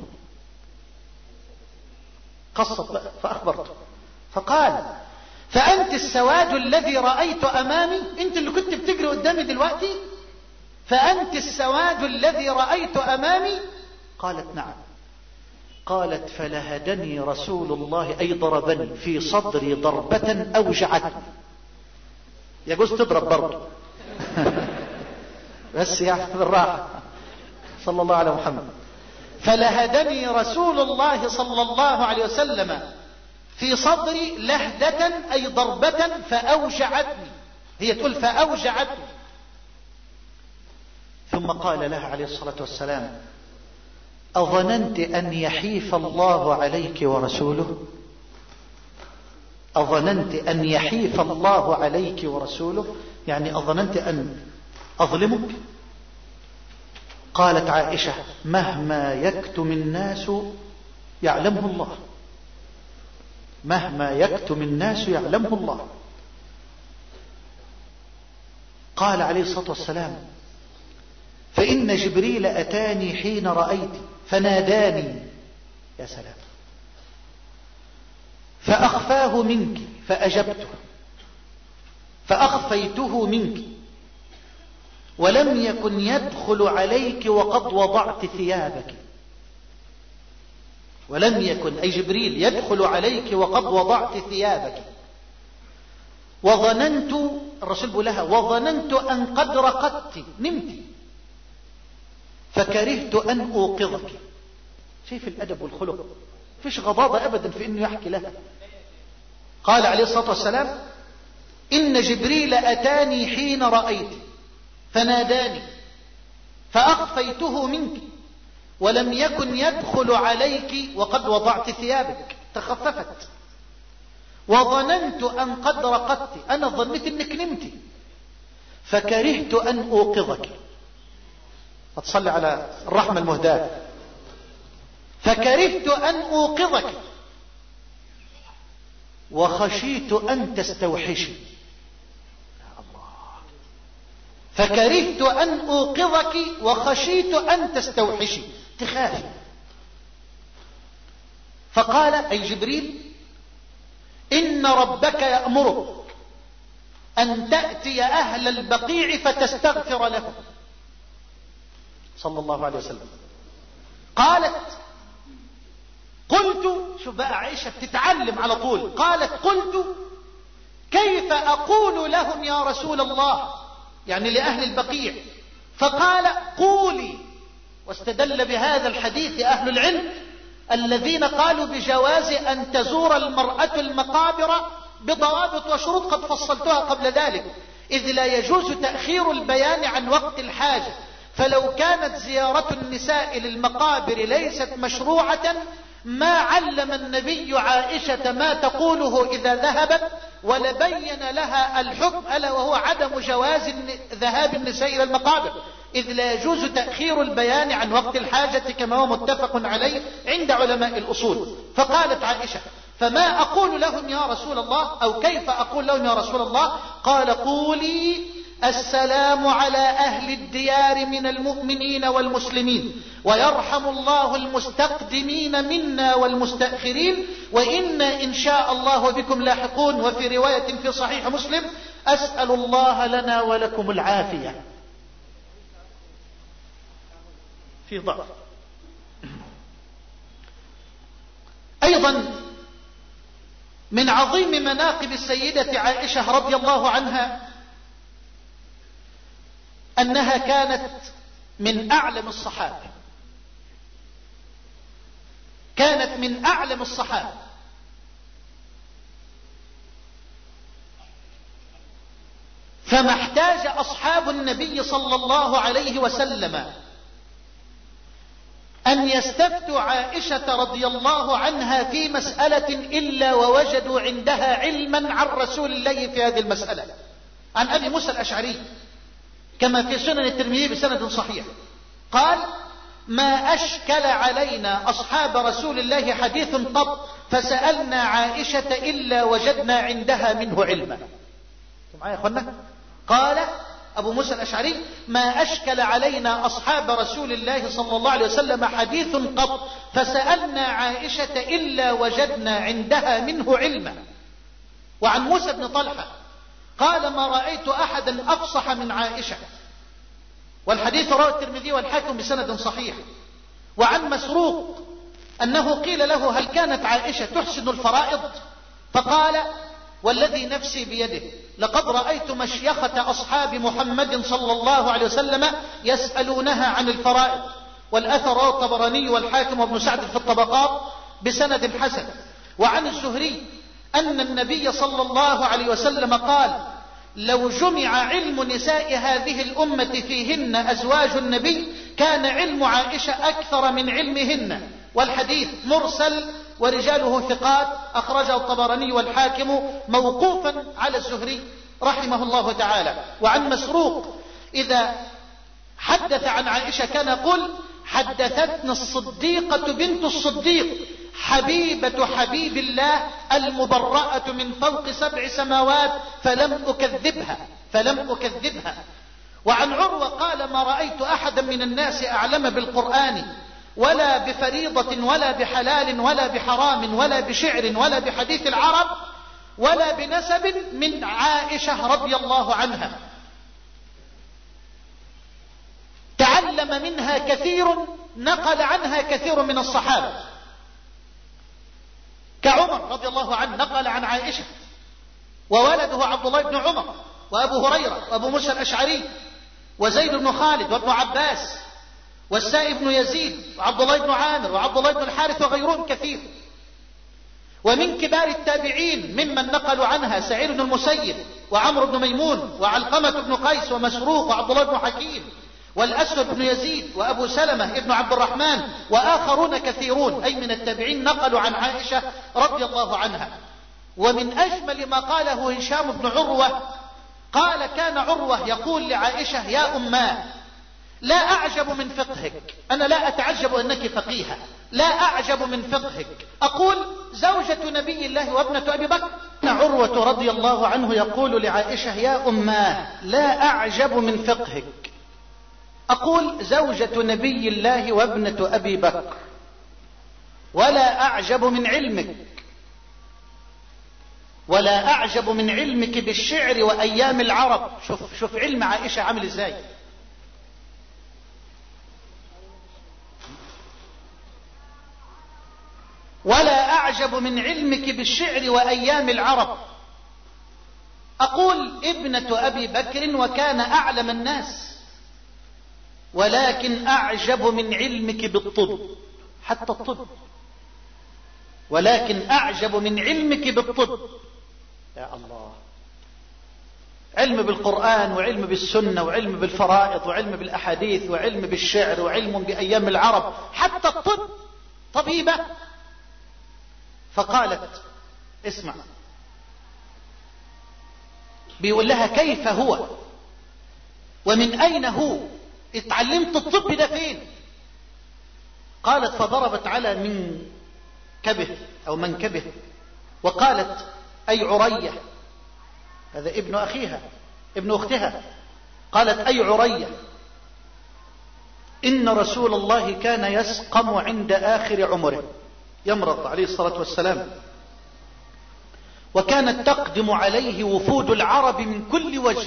قصت فأخبرته، فقال فأنت السواد الذي رأيت أمامي؟ أنت اللي كنت بتجري قدامي دلوقتي؟ فأنت السواد الذي رأيت أمامي؟ قالت نعم. قالت فلهدني رسول الله أي ضربني في صدري ضربة أوجعتني. يجوز تضرب برضه بس يعني بالراحة. صلى الله على محمد. فلهدني رسول الله صلى الله عليه وسلم في صدري لهدة أي ضربة فأوجعتني. هي تقول فأوجعتني. ثم قال لها عليه الصلاة والسلام أظننت أن يحيف الله عليك ورسوله؟ أظننت أن يحيف الله عليك ورسوله، يعني أظننت أن أظلمك؟ قالت عائشة مهما يكتم الناس يعلمه الله، مهما يكتم الناس يعلمه الله. قال عليه الصلاة والسلام فإن جبريل أتاني حين رأيت فناداني. يا سلام. فأخفاه منك فأجبته، فأخفيته منك، ولم يكن يدخل عليك وقد وضعت ثيابك. ولم يكن أي جبريل يدخل عليك وقد وضعت ثيابك. وظننت، الرسول بيقول لها وظننت أن قد رقدت، نمت، فكرهت أن أوقظك. شايف الأدب والخلق؟ فيش غضاضة أبدا في أنه يحكي لها. قال عليه الصلاة والسلام إن جبريل أتاني حين رأيت فناداني فأخفيته منك، ولم يكن يدخل عليك وقد وضعت ثيابك، تخففت. وظننت أن قد رقدت، أنا ظنيت أنك نمت، فكرهت أن أوقظك. أتصلي على الرحمة المهداة. فكرهت أن أوقظك وخشيت أن تستوحشي. فكرهت أن أوقظك وخشيت أن تستوحشي، تخافي. فقال أي جبريل إن ربك يأمرك أن تأتي أهل البقيع فتستغفر لهم. صلى الله عليه وسلم. قالت قلت، شوف بقى عائشة بتتعلم على طول، قالت قلت كيف أقول لهم يا رسول الله، يعني لأهل البقيع؟ فقال قولي. واستدل بهذا الحديث أهل العلم الذين قالوا بجواز أن تزور المرأة المقابر بضوابط وشروط قد فصلتها قبل ذلك، إذ لا يجوز تأخير البيان عن وقت الحاجة. فلو كانت زيارة النساء للمقابر ليست مشروعة ما علم النبي عائشة ما تقوله إذا ذهبت، ولبين لها الحكم ألا وهو عدم جواز ذهاب النساء إلى المقابر، إذ لا يجوز تأخير البيان عن وقت الحاجة كما هو متفق عليه عند علماء الأصول. فقالت عائشة فما أقول لهم يا رسول الله، أو كيف أقول لهم يا رسول الله؟ قال قولي السلام على أهل الديار من المؤمنين والمسلمين، ويرحم الله المستقدمين منا والمستأخرين، وإنا إن شاء الله بكم لاحقون. وفي رواية في صحيح مسلم أسأل الله لنا ولكم العافية. في ضعف. أيضا من عظيم مناقب السيدة عائشة رضي الله عنها أنها كانت من أعلم الصحابة، كانت من أعلم الصحابة. فما احتاج أصحاب النبي صلى الله عليه وسلم أن يستفتوا عائشة رضي الله عنها في مسألة إلا ووجدوا عندها علما عن رسول الله في هذه المسألة. عن أبي موسى الأشعري كما في سنن الترمذي بسند صحيح قال: ما أشكل علينا أصحاب رسول الله حديث قط فسألنا عائشة إلا وجدنا عندها منه علما. معايا يا أخوانا؟ قال أبو موسى الأشعري: ما أشكل علينا أصحاب رسول الله صلى الله عليه وسلم حديث قط فسألنا عائشة إلا وجدنا عندها منه علما. وعن موسى بن طلحة قال: ما رأيت أحدا أفصح من عائشة، والحديث رواه الترمذي والحاكم بسند صحيح. وعن مسروق أنه قيل له: هل كانت عائشة تحسن الفرائض؟ فقال: والذي نفسي بيده لقد رأيت مشيخة أصحاب محمد صلى الله عليه وسلم يسألونها عن الفرائض. والأثر رواه الطبراني والحاكم وابن سعد في الطبقات بسند حسن. وعن الزهري أن النبي صلى الله عليه وسلم قال: لو جمع علم نساء هذه الأمة فيهن أزواج النبي كان علم عائشة أكثر من علمهن. والحديث مرسل ورجاله ثقات، أخرجه الطبراني والحاكم موقوفا على الزهري رحمه الله تعالى. وعن مسروق إذا حدث عن عائشة كان يقول: حدثتنا الصديقة بنت الصديق حبيبة حبيب الله المبرأة من فوق 7 سماوات فلم أكذبها. وعن عروة قال: ما رأيت أحدا من الناس أعلم بالقرآن ولا بفريضة ولا بحلال ولا بحرام ولا بشعر ولا بحديث العرب ولا بنسب من عائشة رضي الله عنها. تعلم منها كثير، نقل عنها كثير من الصحابة، كعمر رضي الله عنه نقل عن عائشة، وولده عبد الله بن عمر، وأبو هريرة، وأبو موسى الأشعري، وزيد بن خالد، وابن عباس، والسائب بن يزيد، وعبد الله بن عامر، وعبد الله بن الحارث، وغيرهم كثير. ومن كبار التابعين ممن نقلوا عنها سعيد بن المسيب، وعمرو بن ميمون، وعلقمة بن قيس، ومسروق، وعبد الله بن حكيم، والأسود بن يزيد، وأبو سلمة ابن عبد الرحمن، وآخرون كثيرون أي من التابعين نقلوا عن عائشة رضي الله عنها. ومن أجمل ما قاله هشام بن عروة قال: كان عروة يقول لعائشة: يا أماه، لا أعجب من فقهك، أنا لا أتعجب أنك فقيهة، لا أعجب من فقهك، أقول زوجة نبي الله وابنة أبي بكر. عروة رضي الله عنه يقول لعائشة: يا أماه، لا أعجب من فقهك، أقول زوجة نبي الله وابنة أبي بكر، ولا أعجب من علمك، ولا أعجب من علمك بالشعر وأيام العرب. شوف علم عائشة عامل إزاي. ولا أعجب من علمك بالشعر وأيام العرب، أقول ابنة أبي بكر وكان أعلم الناس، ولكن أعجب من علمك بالطب، حتى الطب، ولكن أعجب من علمك بالطب. يا الله، علم بالقرآن، وعلم بالسنة، وعلم بالفرائض، وعلم بالأحاديث، وعلم بالشعر، وعلم بأيام العرب، حتى الطب، طبيبة. فقالت: اسمع، بيقول لها: كيف هو ومن أين هو؟ اتعلمت الطب ده فين؟ قالت: فضربت على منكبه أو منكبه وقالت: أي عرية، هذا ابن أخيها ابن أختها، قالت: أي عرية، إن رسول الله كان يسقم عند آخر عمره، يمرض عليه الصلاة والسلام، وكانت تقدم عليه وفود العرب من كل وجه،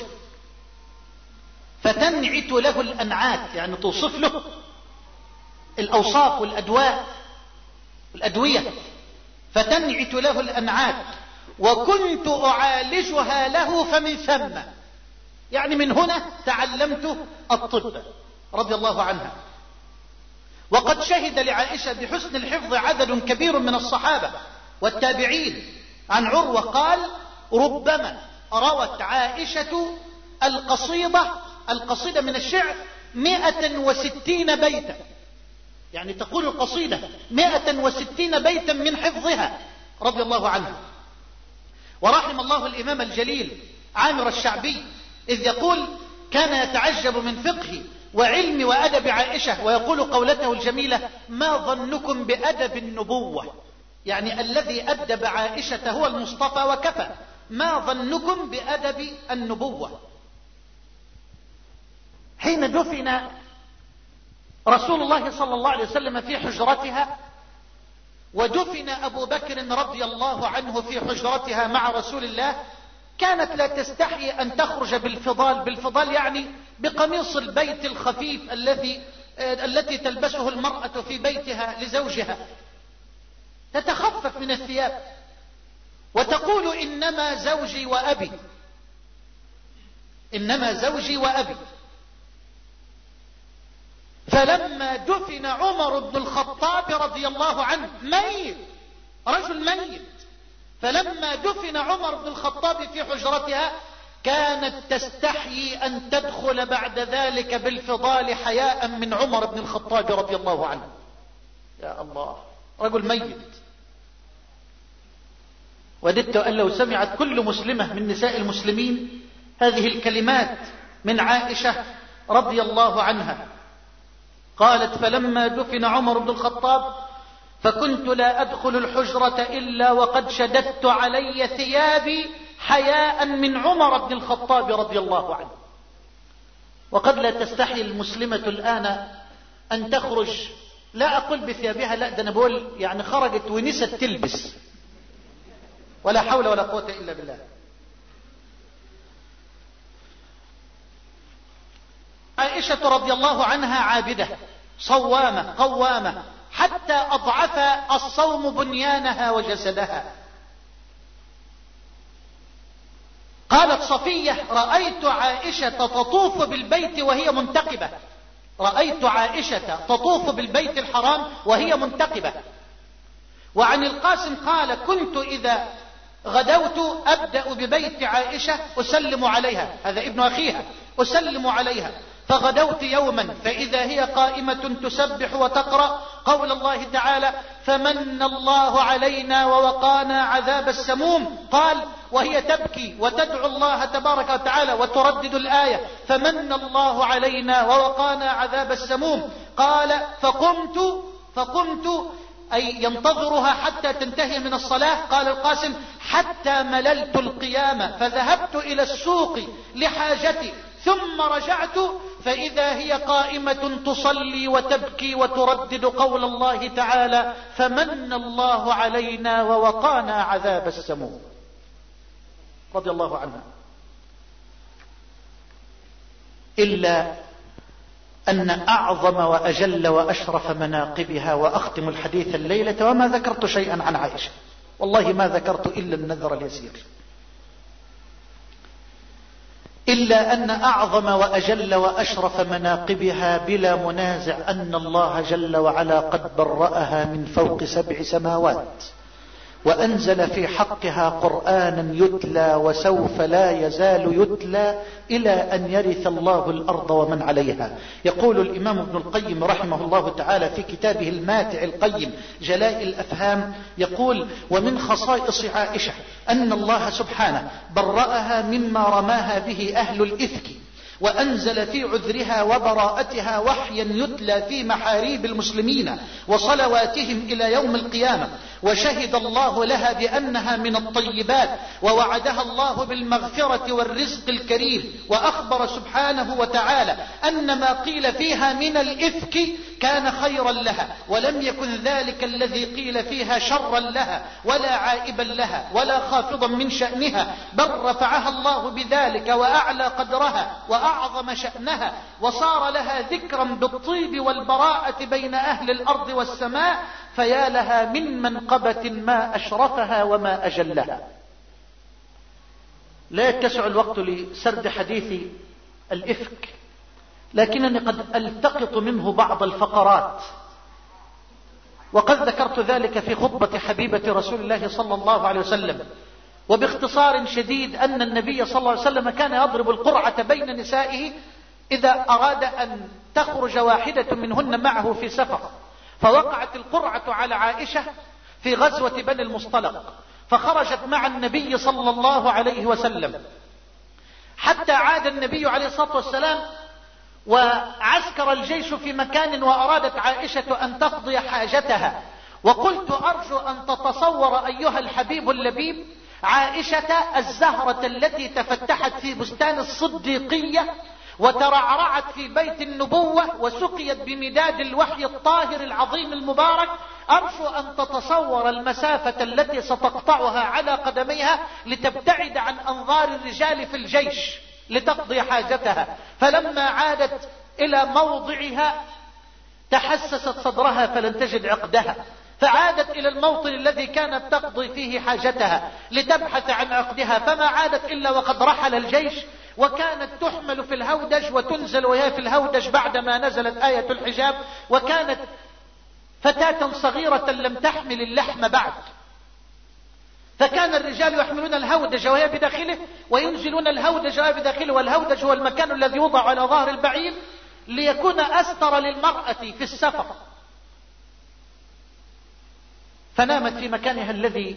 فتنعت له الأنعات، يعني توصف له الأوصاف والأدوية، فتنعت له الأنعات، وكنت أعالجها له فمن ثم، يعني من هنا تعلمت الطب. رضي الله عنها. وقد شهد لعائشة بحسن الحفظ عدد كبير من الصحابة والتابعين. عن عروة قال: ربما روت عائشة القصيدة من الشعر 160 بيتا، يعني تقول القصيدة 160 بيتا من حفظها رضي الله عنها. ورحم الله الإمام الجليل عامر الشعبي إذ يقول: كان يتعجب من فقه وعلم وأدب عائشة، ويقول قولته الجميلة: ما ظنكم بأدب النبوة؟ يعني الذي أدب عائشة هو المصطفى وكفى. ما ظنكم بأدب النبوة؟ حين دفن رسول الله صلى الله عليه وسلم في حجرتها، ودفن أبو بكر رضي الله عنه في حجرتها مع رسول الله، كانت لا تستحي أن تخرج بالفضال يعني بقميص البيت الخفيف التي تلبسه المرأة في بيتها لزوجها، تتخفف من الثياب وتقول: إنما زوجي وأبي، إنما زوجي وأبي. فلما دفن عمر بن الخطاب رضي الله عنه، ميت، رجل ميت، فلما دفن عمر بن الخطاب في حجرتها كانت تستحيي أن تدخل بعد ذلك بالفضال حياء من عمر بن الخطاب رضي الله عنه. يا الله، رجل ميت. وددت أن لو سمعت كل مسلمة من نساء المسلمين هذه الكلمات من عائشة رضي الله عنها. قالت: فلما دفن عمر بن الخطاب فكنت لا أدخل الحجرة إلا وقد شددت علي ثيابي حياء من عمر بن الخطاب رضي الله عنه. وقد لا تستحي المسلمة الآن أن تخرج، لا أقول بثيابها، لا، ده أنا بقول يعني خرجت ونست تلبس، ولا حول ولا قوة إلا بالله. عائشة رضي الله عنها عابدة صوامة قوامة، حتى أضعف الصوم بنيانها وجسدها. قالت صفية: رأيت عائشة تطوف بالبيت وهي منتقبة، رأيت عائشة تطوف بالبيت الحرام وهي منتقبة. وعن القاسم قال: كنت إذا غدوت أبدأ ببيت عائشة أسلم عليها، هذا ابن أخيها، أسلم عليها. فغدوت يوما فإذا هي قائمة تسبح وتقرأ قول الله تعالى: فمن الله علينا ووقانا عذاب السموم. قال: وهي تبكي وتدعو الله تبارك وتعالى وتردد الآية: فمن الله علينا ووقانا عذاب السموم. قال: فقمت أي ينتظرها حتى تنتهي من الصلاة. قال القاسم: حتى مللت القيامة فذهبت إلى السوق لحاجتي، ثم رجعت فإذا هي قائمة تصلي وتبكي وتردد قول الله تعالى: فمن الله علينا ووقانا عذاب السموم. رضي الله عنها. إلا أن أعظم وأجل وأشرف مناقبها، وأختم الحديث الليلة وما ذكرت شيئا عن عائشة، والله ما ذكرت إلا النذر اليسير، إلا أن أعظم وأجل وأشرف مناقبها بلا منازع أن الله جل وعلا قد برأها من فوق 7 سماوات، وأنزل في حقها قرآنا يتلى وسوف لا يزال يتلى إلى أن يرث الله الأرض ومن عليها. يقول الإمام ابن القيم رحمه الله تعالى في كتابه الماتع القيم جلاء الأفهام، يقول: ومن خصائص عائشة أن الله سبحانه برأها مما رماها به أهل الإفك، وأنزل في عذرها وبراءتها وحيا يتلى في محاريب المسلمين وصلواتهم إلى يوم القيامة، وشهد الله لها بأنها من الطيبات، ووعدها الله بالمغفرة والرزق الكريم، وأخبر سبحانه وتعالى أن ما قيل فيها من الإفك كان خيرا لها، ولم يكن ذلك الذي قيل فيها شرا لها ولا عائبا لها ولا خافضا من شأنها، بل رفعها الله بذلك وأعلى قدرها وأعظم شأنها، وصار لها ذكرا بالطيب والبراءة بين أهل الأرض والسماء، فيا لها من منقبة ما أشرفها وما أجلها. لا يتسع الوقت لسرد حديث الإفك، لكنني قد ألتقط منه بعض الفقرات، وقد ذكرت ذلك في خطبة حبيبة رسول الله صلى الله عليه وسلم. وباختصار شديد أن النبي صلى الله عليه وسلم كان يضرب القرعة بين نسائه إذا أراد أن تخرج واحدة منهن معه في سفر، فوقعت القرعة على عائشة في غزوة بني المصطلق، فخرجت مع النبي صلى الله عليه وسلم حتى عاد النبي عليه الصلاة والسلام وعسكر الجيش في مكان، وأرادت عائشة أن تقضي حاجتها. وقلت أرجو أن تتصور أيها الحبيب اللبيب عائشة الزهرة التي تفتحت في بستان الصديقية وترعرعت في بيت النبوة وسقيت بمداد الوحي الطاهر العظيم المبارك. أرجو أن تتصور المسافة التي ستقطعها على قدميها لتبتعد عن أنظار الرجال في الجيش لتقضي حاجتها. فلما عادت إلى موضعها تحسست صدرها فلن تجد عقدها، فعادت إلى الموطن الذي كانت تقضي فيه حاجتها لتبحث عن عقدها، فما عادت إلا وقد رحل الجيش، وكانت تحمل في الهودج وتنزل وهي في الهودج بعدما نزلت آية الحجاب، وكانت فتاة صغيرة لم تحمل اللحم بعد، فكان الرجال يحملون الهودج وهي بداخله وينزلون الهودج وهي بداخله، والهودج هو المكان الذي يوضع على ظهر البعير ليكون أستر للمرأة في السفر. فنامت في مكانها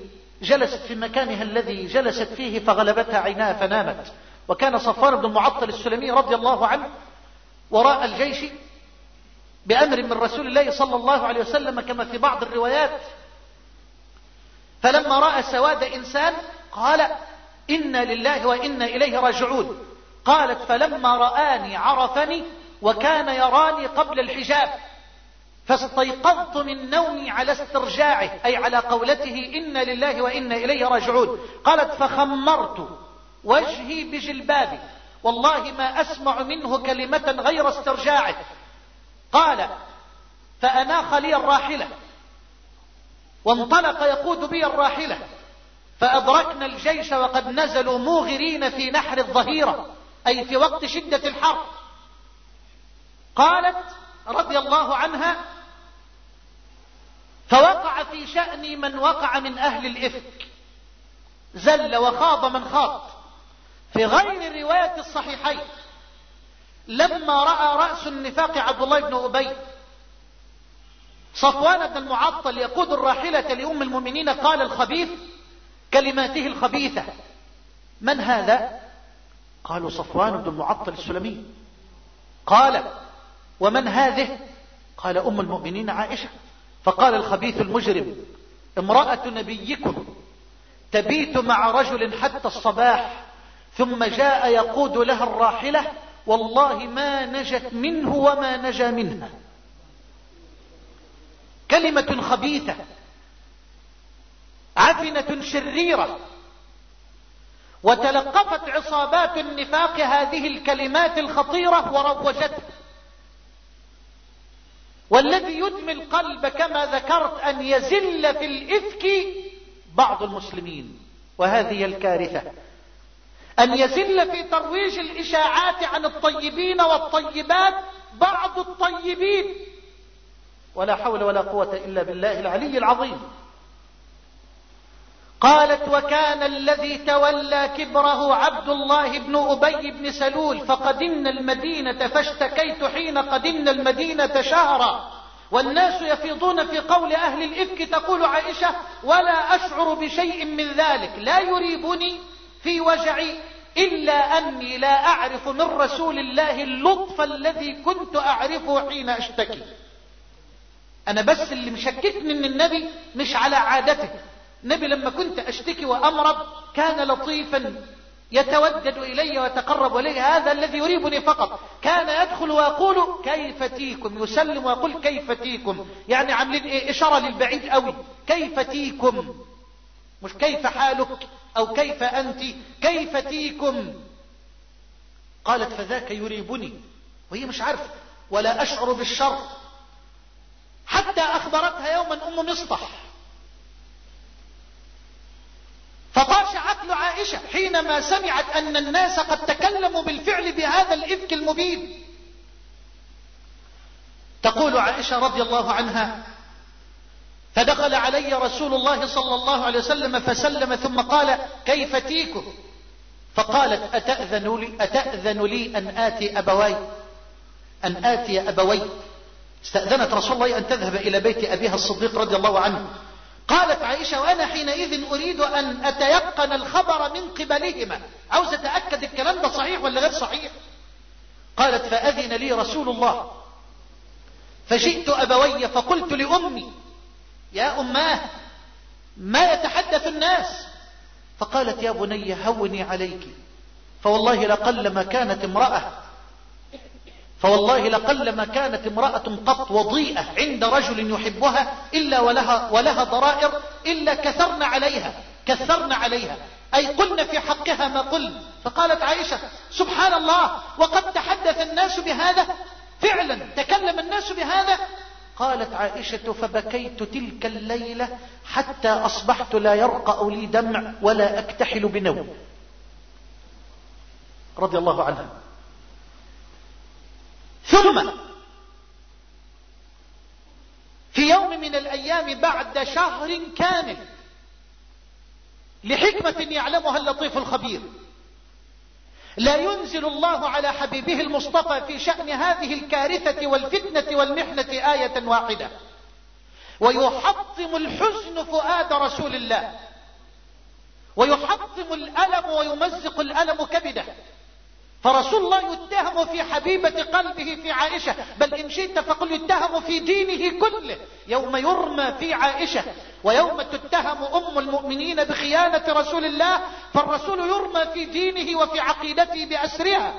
الذي جلست فيه فغلبتها عيناها فنامت. وكان صفوان بن المعطل السلمي رضي الله عنه وراء الجيش بأمر من رسول الله صلى الله عليه وسلم كما في بعض الروايات، فلما رأى سواد إنسان قال إنا لله وإنا إليه راجعون. قالت فلما رآني عرفني وكان يراني قبل الحجاب، فاستيقظت من نومي على استرجاعه، أي على قولته إنا لله وإنا إليه راجعون. قالت فخمرت وجهي بجلبابي، والله ما أسمع منه كلمة غير استرجاعه. قال فأناخ لي الراحلة وانطلق يقود بي الراحلة، فأدركنا الجيش وقد نزلوا موغرين في نحر الظهيرة، أي في وقت شدة الحر. قالت رضي الله عنها فوقع في شأني من وقع من أهل الإفك، زل وخاض من خاض. في غير رواية الصحيحين لما رأى رأس النفاق عبد الله بن أبي صفوان بن المعطل يقود الراحلة لأم المؤمنين قال الخبيث كلماته الخبيثة: من هذا؟ قالوا صفوان بن المعطل السلمي. قال ومن هذه؟ قال أم المؤمنين عائشة. فقال الخبيث المجرم: امرأة نبيكم تبيت مع رجل حتى الصباح ثم جاء يقود لها الراحلة، والله ما نجت منه وما نجا منها. كلمة خبيثة عفنة شريرة، وتلقفت عصابات النفاق هذه الكلمات الخطيرة وروجتها. والذي يدمي القلب كما ذكرت أن يزل في الإفك بعض المسلمين، وهذه الكارثة، أن يزل في ترويج الإشاعات عن الطيبين والطيبات بعض الطيبين، ولا حول ولا قوة إلا بالله العلي العظيم. قالت وكان الذي تولى كبره عبد الله بن أبي بن سلول، فقدمنا المدينة فاشتكيت حين قدمنا المدينة شهرا، والناس يفيضون في قول أهل الإفك. تقول عائشة ولا أشعر بشيء من ذلك، لا يريبني في وجعي إلا أني لا أعرف من رسول الله اللطف الذي كنت أعرفه حين أشتكي. أنا بس اللي مشككني من النبي مش على عادته. النبي لما كنت أشتكي وأمرض كان لطيفا يتودد إلي ويتقرب إلي، هذا الذي يريبني فقط. كان يدخل ويقول كيف تيكم، يسلم ويقول كيف تيكم، يعني عاملين إيه؟ إشارة للبعيد قوي، كيف تيكم، مش كيف حالك أو كيف أنت، كيف تيكم. قالت فذاك يريبني، وهي مش عارفة ولا أشعر بالشر. حتى أخبرتها يوما أم مصطح، فطاش عقل عائشة حينما سمعت أن الناس قد تكلموا بالفعل بهذا الإفك المبين. تقول عائشة رضي الله عنها: فدخل علي رسول الله صلى الله عليه وسلم فسلم ثم قال: كيف تيكم؟ فقالت: أتأذن لي أن آتي أبوي. استأذنت رسول الله أن تذهب إلى بيت أبيها الصديق رضي الله عنه. قالت عائشة: وأنا حينئذ أريد أن أتيقن الخبر من قبلهما، عاوز أتأكد الكلام ده صحيح ولا غير صحيح. قالت: فأذن لي رسول الله فجئت أبوي فقلت لأمي: يا أماه، ما يتحدث الناس؟ فقالت: يا بني هوني عليك، فوالله لقلما كانت امرأة قط وضيئة عند رجل يحبها إلا ولها ضرائر إلا كثرن عليها، أي قلن في حقها ما قلن. فقالت عائشة: سبحان الله، وقد تحدث الناس بهذا؟ فعلا تكلم الناس بهذا؟ قالت عائشة: فبكيت تلك الليلة حتى أصبحت لا يرقأ لي دمع ولا أكتحل بنوم، رضي الله عنها. ثم في يوم من الأيام بعد شهر كامل، لحكمة يعلمها اللطيف الخبير، لا ينزل الله على حبيبه المصطفى في شأن هذه الكارثة والفتنة والمحنة آية واحدة، ويحطم الحزن فؤاد رسول الله، ويحطم الألم ويمزق الألم كبده. فرسول الله يتهم في حبيبة قلبه في عائشة، بل إن شئت فقل يتهم في دينه كله، يوم يرمى في عائشة ويوم تتهم أم المؤمنين بخيانة رسول الله، فالرسول يرمى في دينه وفي عقيدته بأسرها،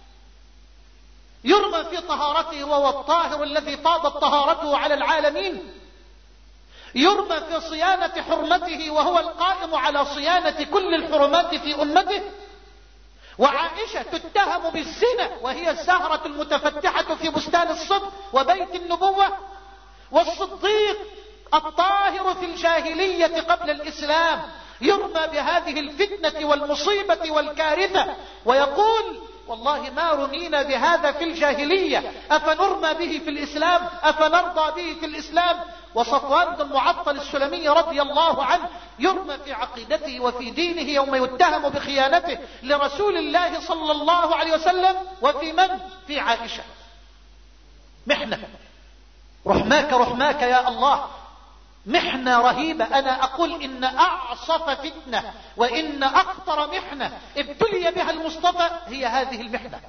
يرمى في طهارته وهو الطاهر الذي فاضت طهارته على العالمين، يرمى في صيانة حرمته وهو القائم على صيانة كل الحرمات في أمته. وعائشة تتهم بالزنا وهي الزهرة المتفتحة في بستان الصدق وبيت النبوة، والصديق الطاهر في الجاهلية قبل الإسلام يرمى بهذه الفتنة والمصيبة والكارثة، ويقول: والله ما رمينا بهذا في الجاهلية، أفنرمى به في الإسلام؟ أفنرضى به في الإسلام؟ وصفوان بن المعطل السلمي رضي الله عنه يرمى في عقيدته وفي دينه يوم يتهم بخيانته لرسول الله صلى الله عليه وسلم. وفي من؟ في عائشة. محنة، رحماك يا الله، محنة رهيبة. أنا أقول إن أعصف فتنة وإن أخطر محنة ابتلي بها المصطفى هي هذه المحنة.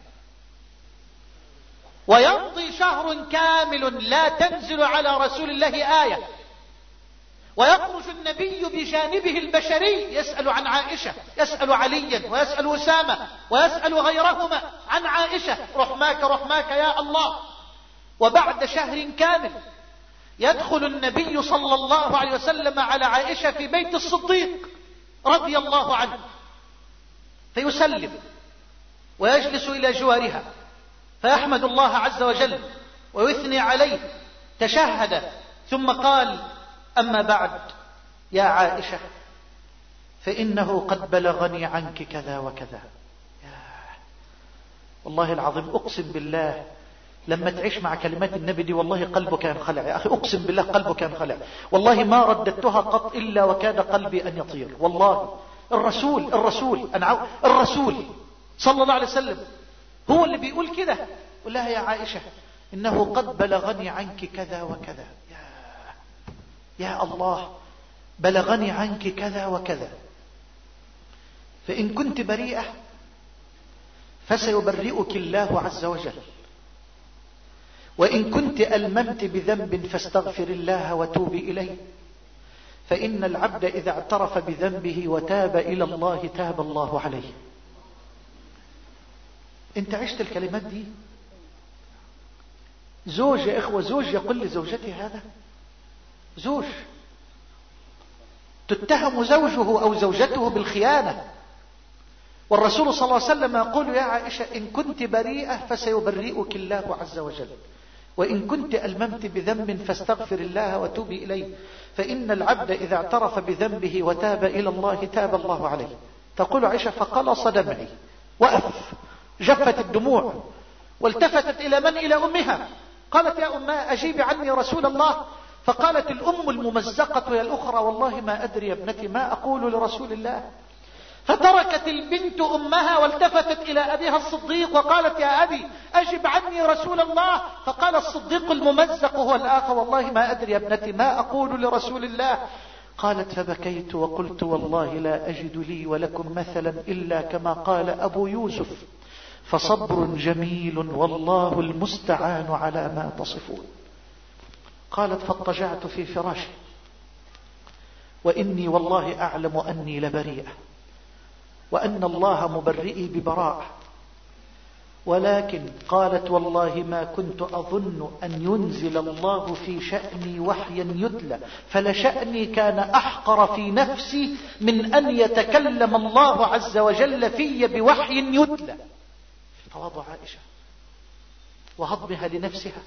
ويمضي شهر كامل لا تنزل على رسول الله آية، ويخرج النبي بجانبه البشري يسأل عن عائشة، يسأل عليا ويسأل أسامة ويسأل غيرهما عن عائشة، رحماك يا الله. وبعد شهر كامل يدخل النبي صلى الله عليه وسلم على عائشة في بيت الصديق رضي الله عنه، فيسلم ويجلس إلى جوارها، فيحمد الله عز وجل ويثني عليه، تشهد ثم قال: أما بعد يا عائشة، فإنه قد بلغني عنك كذا وكذا. والله العظيم أقسم بالله لما تعيش مع كلمات النبي دي والله قلبك ينخلع يا أخي، أقسم بالله قلبك ينخلع. والله ما رددتها قط إلا وكاد قلبي أن يطير. والله الرسول صلى الله عليه وسلم هو اللي بيقول كده، قل لها: يا عائشة إنه قد بلغني عنك كذا وكذا. يا الله، بلغني عنك كذا وكذا، فإن كنت بريئة فسيبرئك الله عز وجل، وإن كنت ألممت بذنب فاستغفر الله وتوبي إليه، فإن العبد إذا اعترف بذنبه وتاب إلى الله تاب الله عليه. انت عشت الكلمات دي؟ زوج يا إخوة، زوج يقول لزوجته هذا، زوج تتهم زوجه أو زوجته بالخيانة، والرسول صلى الله عليه وسلم يقول: يا عائشة إن كنت بريئة فسيبرئك الله عز وجل، وإن كنت ألممت بذنب فاستغفر الله وتوبي إليه، فإن العبد إذا اعترف بذنبه وتاب إلى الله تاب الله عليه. تقول عائشة: فقلص دمعي، وقف، جفت الدموع، والتفتت إلى من؟ إلى أمها، قالت يا أماه أجيبي عني رسول الله. فقالت الأم الممزقة يا الأخرى والله ما أدري يا ابنتي ما أقول لرسول الله. فتركت البنت أمها والتفتت إلى أبيها الصديق وقالت يا أبي أجب عني رسول الله. فقال الصديق الممزق هو الآخر والله ما أدري يا ابنتي ما أقول لرسول الله. قالت فبكيت وقلت والله لا أجد لي ولكم مثلا إلا كما قال أبو يوسف فصبر جميل والله المستعان على ما تصفون. قالت فاضطجعت في فراشي وإني والله أعلم أني لبريئة وأن الله مبرئي ببراءة، ولكن قالت والله ما كنت أظن أن ينزل الله في شأني وحيا يتلى فلشأني كان أحقر في نفسي من أن يتكلم الله عز وجل في بوحي يتلى. في تواضع عائشة وهضمها لنفسها.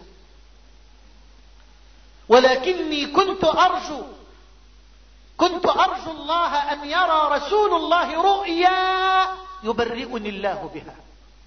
ولكني كنت أرجو الله أن يرى رسول الله رؤيا يبرئني الله بها.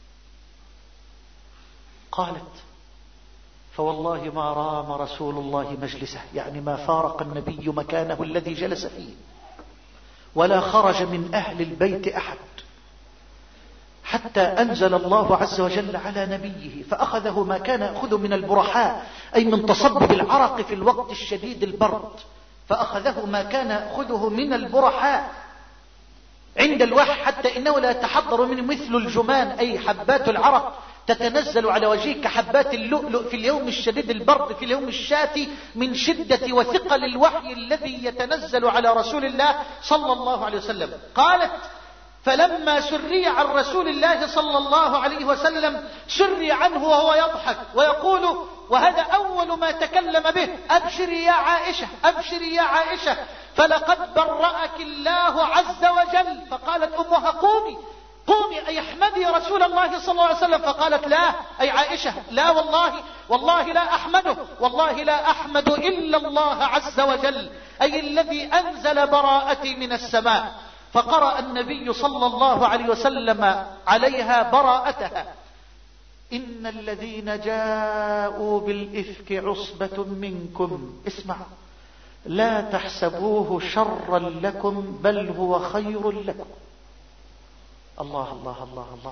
قالت فوالله ما رام رسول الله مجلسه، يعني ما فارق النبي مكانه الذي جلس فيه ولا خرج من أهل البيت أحد حتى أنزل الله عز وجل على نبيه فأخذه ما كان يأخذ من البرحاء أي من تصبب العرق في الوقت الشديد البرد، فأخذه ما كان يأخذه من البرحاء عند الوحي حتى إنه لا يتحضر منه مثل الجمان أي حبات العرق تتنزل على وجهك كحبات اللؤلؤ في اليوم الشديد البرد في اليوم الشاتي من شدة وثقل الوحي الذي يتنزل على رسول الله صلى الله عليه وسلم. قالت فلما سري عن رسول الله صلى الله عليه وسلم سري عنه وهو يضحك ويقول وهذا أول ما تكلم به أبشري يا عائشة أبشري يا عائشة فلقد برأك الله عز وجل. فقالت أمها قومي أي احمدي رسول الله صلى الله عليه وسلم. فقالت لا أي عائشة لا والله لا أحمده والله لا أحمد إلا الله عز وجل أي الذي أنزل براءتي من السماء. فقرأ النبي صلى الله عليه وسلم عليها براءتها إن الذين جاءوا بالإفك عصبة منكم اسمع لا تحسبوه شرا لكم بل هو خير لكم. الله الله الله الله.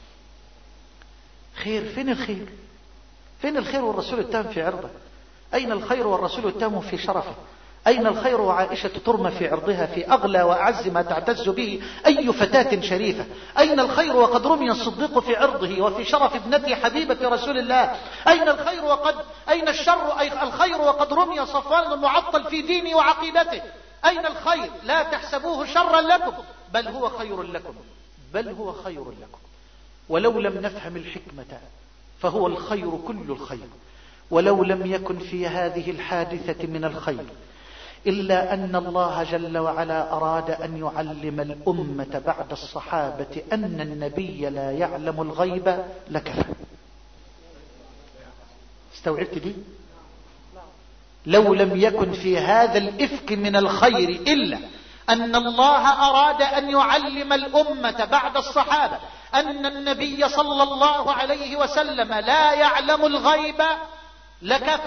خير فين الخير؟ فين الخير والرسول التام في عرضه؟ أين الخير والرسول التام في شرفه؟ أين الخير وعائشة ترمى في عرضها في أغلى وأعز ما تعتز به أي فتاة شريفة؟ أين الخير وقد رمي الصديق في عرضه وفي شرف ابنته حبيبة رسول الله؟ أين الخير أين الشر أي الخير وقد رمي صفوان المعطل في دينه وعقيدته؟ أين الخير؟ لا تحسبوه شرا لكم بل هو خير لكم بل هو خير لكم. ولو لم نفهم الحكمة فهو الخير كل الخير. ولو لم يكن في هذه الحادثة من الخير إلا أن الله جل وعلا أراد أن يعلم الأمة بعد الصحابة أن النبي لا يعلم الغيب لكفى. استوعبت دي؟ لو لم يكن في هذا الإفك من الخير إلا أن الله أراد أن يعلم الأمة بعد الصحابة أن النبي صلى الله عليه وسلم لا يعلم الغيب لكفى.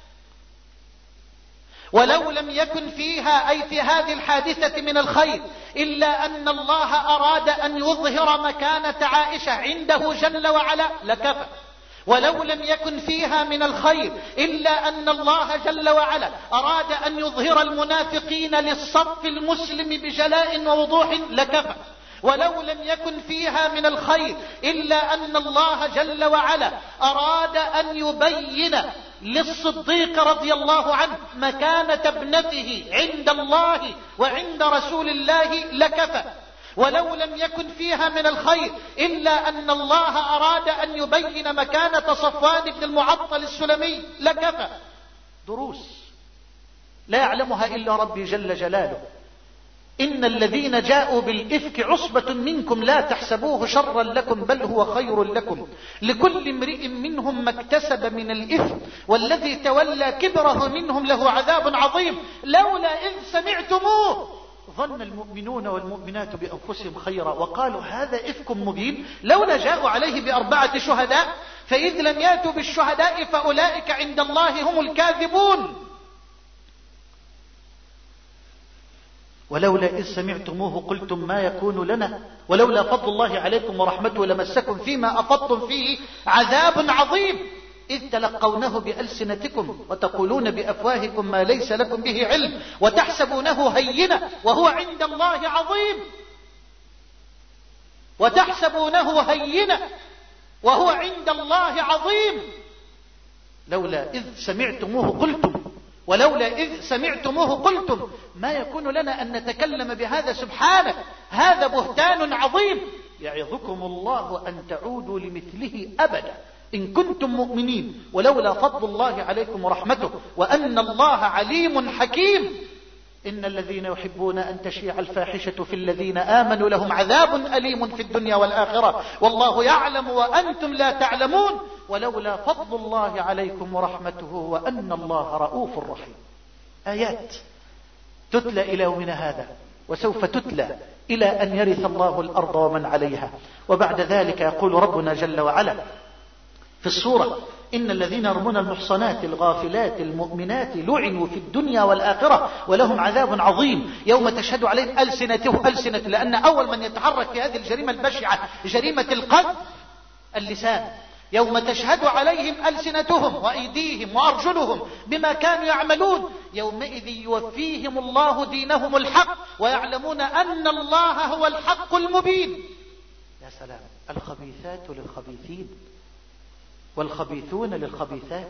ولو لم يكن فيها أي في هذه الحادثة من الخير إلا أن الله أراد أن يظهر مكانة عائشة عنده جل وعلا لكفى. ولو لم يكن فيها من الخير إلا أن الله جل وعلا أراد أن يظهر المنافقين للصف المسلم بجلاء ووضوح لكفى. ولو لم يكن فيها من الخير إلا أن الله جل وعلا أراد أن يبين للصديق رضي الله عنه مكانة ابنته عند الله وعند رسول الله لكفى. ولو لم يكن فيها من الخير إلا أن الله أراد أن يبين مكانة صفوان بن المعطل السلمي لكفى. دروس لا يعلمها إلا ربي جل جلاله. إن الذين جاءوا بالإفك عصبة منكم لا تحسبوه شرا لكم بل هو خير لكم لكل امرئ منهم ما اكتسب من الإثم والذي تولى كبره منهم له عذاب عظيم لولا إذ سمعتموه ظن المؤمنون والمؤمنات بأنفسهم خيرا وقالوا هذا إفك مبين لولا جاءوا عليه ب4 شهداء فإذ لم يأتوا بالشهداء فأولئك عند الله هم الكاذبون. ولولا إذ سمعتموه قلتم ما يكون لنا ولولا فضل الله عليكم ورحمته لمسكم فيما أفضتم فيه عذاب عظيم إذ تلقونه بألسنتكم وتقولون بأفواهكم ما ليس لكم به علم وتحسبونه هينا وهو عند الله عظيم وتحسبونه هينا وهو عند الله عظيم. لولا إذ سمعتموه قلتم ولولا إذ سمعتموه قلتم ما يكون لنا أن نتكلم بهذا سبحانه هذا بهتان عظيم يعظكم الله أن تعودوا لمثله أبدا إن كنتم مؤمنين ولولا فضل الله عليكم ورحمته وأن الله عليم حكيم. إن الذين يحبون أن تشيع الفاحشة في الذين آمنوا لهم عذاب أليم في الدنيا والآخرة والله يعلم وأنتم لا تعلمون ولولا فضل الله عليكم ورحمته وأن الله رؤوف رحيم. آيات تتلى إلى يومنا هذا وسوف تتلى إلى أن يرث الله الأرض ومن عليها. وبعد ذلك يقول ربنا جل وعلا في السورة إن الذين يرمون المحصنات الغافلات المؤمنات لعنوا في الدنيا والآخرة ولهم عذاب عظيم يوم تشهد عليهم ألسنة لأن أول من يتحرك في هذه الجريمة البشعة جريمة القذف اللسان. يوم تشهد عليهم ألسنتهم وأيديهم وأرجلهم بما كانوا يعملون يومئذ يوفيهم الله دينهم الحق ويعلمون أن الله هو الحق المبين. يا سلام. الخبيثات للخبيثين والخبيثون للخبيثات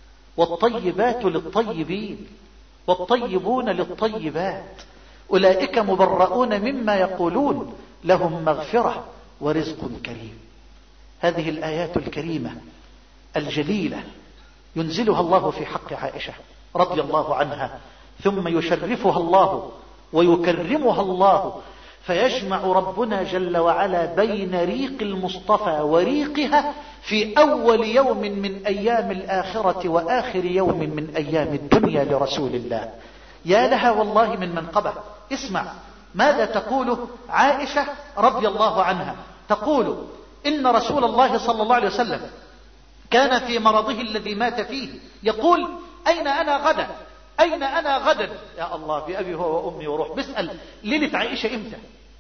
والطيبات للطيبين والطيبون للطيبات أولئك مبرؤون مما يقولون لهم مغفرة ورزق كريم. هذه الآيات الكريمة الجليلة ينزلها الله في حق عائشة رضي الله عنها ثم يشرفها الله ويكرمها الله فيجمع ربنا جل وعلا بين ريق المصطفى وريقها في أول يوم من أيام الآخرة وآخر يوم من أيام الدنيا لرسول الله. يا لها والله من منقبة. اسمع ماذا تقول عائشة رضي الله عنها. تقول إن رسول الله صلى الله عليه وسلم كان في مرضه الذي مات فيه يقول أين أنا غدا أين أنا غدا. يا الله بأبي هو وأمي وروح. بسأل ليلة عائشة إمتى؟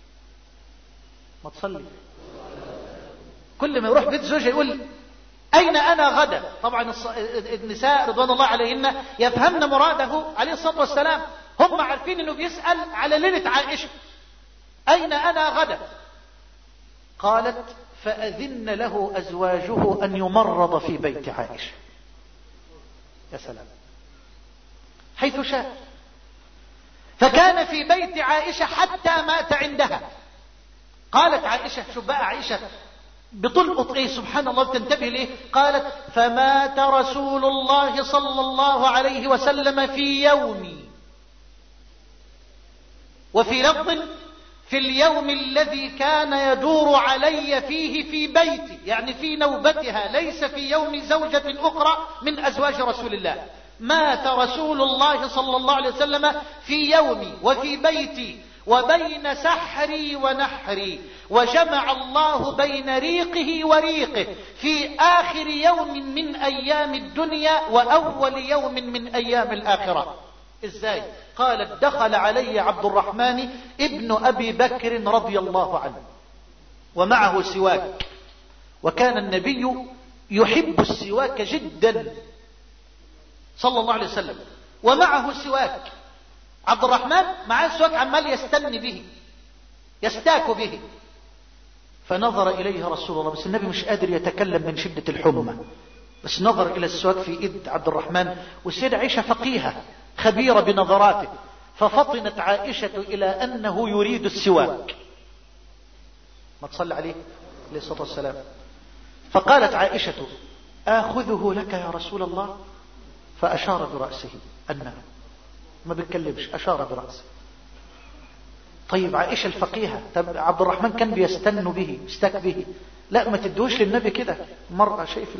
ما تصلي. كل ما يروح بيت زوجه يقول أين أنا غدا. طبعا النساء رضوان الله عليهن يفهمن مراده عليه الصلاة والسلام. هم عارفين أنه بيسأل على ليلة عائشة أين أنا غدا. قالت فأذن له أزواجه أن يمرض في بيت عائشة. يا سلام. حيث شاء. فكان في بيت عائشة حتى مات عندها. قالت عائشة شوف بقى عائشة بتلقط ايه سبحان الله بتنتبه ليه. قالت فمات رسول الله صلى الله عليه وسلم في يومي وفي لفظ في اليوم الذي كان يدور علي فيه في بيتي يعني في نوبتها ليس في يوم زوجة أخرى من أزواج رسول الله. مات رسول الله صلى الله عليه وسلم في يومي وفي بيتي وبين سحري ونحري وجمع الله بين ريقه وريقه في آخر يوم من أيام الدنيا وأول يوم من أيام الآخرة. إزاي؟ قالت دخل علي عبد الرحمن ابن أبي بكر رضي الله عنه ومعه سواك وكان النبي يحب السواك جدا صلى الله عليه وسلم ومعه سواك. عبد الرحمن معاه سواك عمال يستن به يستاك به. فنظر إليه رسول الله بس النبي مش قادر يتكلم من شدة الحمى بس نظر إلى السواك في إيد عبد الرحمن. والسيدة عائشة فقيهة خبيرة بنظراته ففطنت عائشة إلى أنه يريد السواك. ما تصلي عليه عليه الصلاة والسلام. فقالت عائشة آخذه لك يا رسول الله. فأشار برأسه أنه ما بيتكلمش أشار برأسه. طيب عائشة الفقيهة طب عبد الرحمن كان بيستن به استك به لا ما تدوش للنبي كده مرة. شايف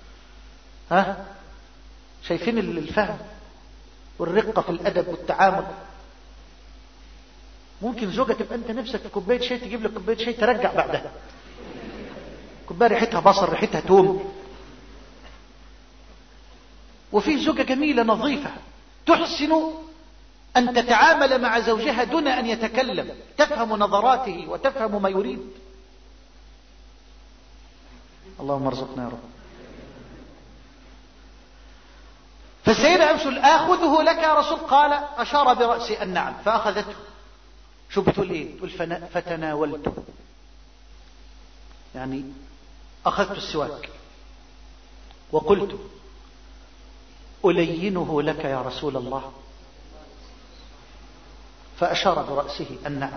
شايفين الفهم والرقة في الأدب والتعامل. ممكن زوجة تبقى انت نفسك في كوباية شاي، تجيب لك كوباية شاي ترجع بعدها، كوباية ريحتها بصل ريحتها توم. وفي زوجة جميلة نظيفة تحسن أن تتعامل مع زوجها دون أن يتكلم، تفهم نظراته وتفهم ما يريد. اللهم ارزقنا يا رب. فالسيدة أمسل آخذه لك يا رسول؟ قال أشار برأسي النعم، فأخذته. شو بتقول إيه؟ تقول فتناولته، يعني أخذت السواك وقلت ألينه لك يا رسول الله؟ فأشار برأسه النعم.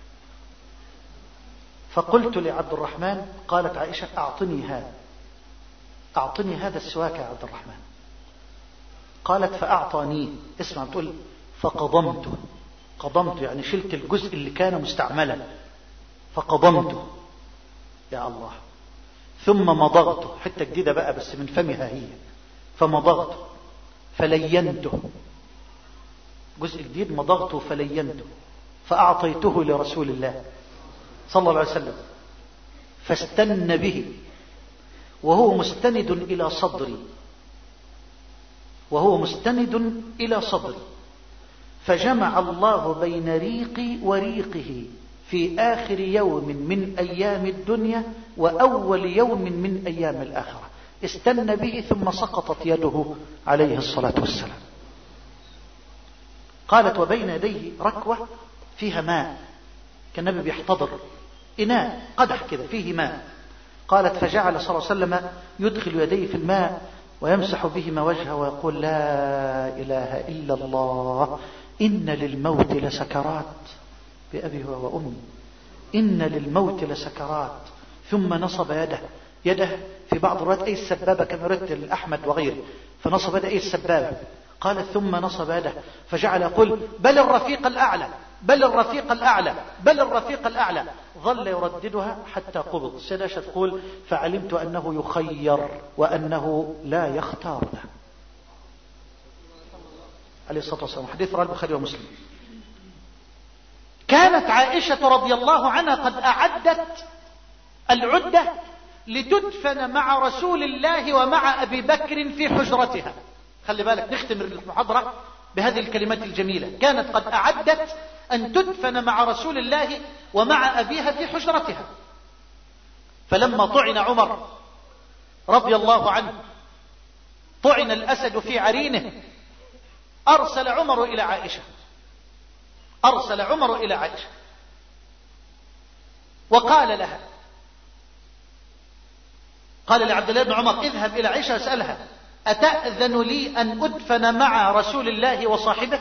فقلت لعبد الرحمن، قالت عائشة أعطني هذا السواك يا عبد الرحمن. قالت فأعطانيه. اسمع، بتقول فقضمته، قضمته يعني شلت الجزء اللي كان مستعملا، فقضمته يا الله. ثم مضغته، حتة جديدة بقى بس من فمها هي، فمضغته فلينته، جزء جديد، مضغته فلينته، فأعطيته لرسول الله صلى الله عليه وسلم، فاستن به وهو مستند إلى صدري، وهو مستند إلى صدري، فجمع الله بين ريقي وريقه في آخر يوم من أيام الدنيا وأول يوم من أيام الآخرة. استن به ثم سقطت يده عليه الصلاة والسلام. قالت وبين يديه ركوة فيها ماء، كان النبي بيحتضر إناء قدح كده فيه ماء. قالت فجعل صلى الله عليه وسلم يدخل يديه في الماء ويمسح بهما وجهه ويقول لا إله إلا الله إن للموت لسكرات، بأبي وأمي إن للموت لسكرات. ثم نصب يده في بعض الروايات أي السبابة كما يرد الأحمد وغيره، فنصب يده أي السبابة. قالت ثم نصب يده فجعل يقول بل الرفيق الأعلى، بل الرفيق الأعلى، بل الرفيق الأعلى. ظل يرددها حتى قبض. السيدة تقول فعلمت أنه يخير وأنه لا يختار له عليه الصلاة والسلام. حديث رواه البخاري ومسلم. كانت عائشة رضي الله عنها قد أعدت العدة لتدفن مع رسول الله ومع أبي بكر في حجرتها. خلي بالك، نختم المحاضرة بهذه الكلمات الجميلة. كانت قد أعدت أن تدفن مع رسول الله ومع أبيها في حجرتها. فلما طعن عمر رضي الله عنه، طعن الأسد في عرينه، أرسل عمر إلى عائشة، أرسل عمر إلى عائشة وقال لها، قال لعبد الله بن عمر اذهب إلى عائشة واسألها أتأذن لي أن أدفن مع رسول الله وصاحبه؟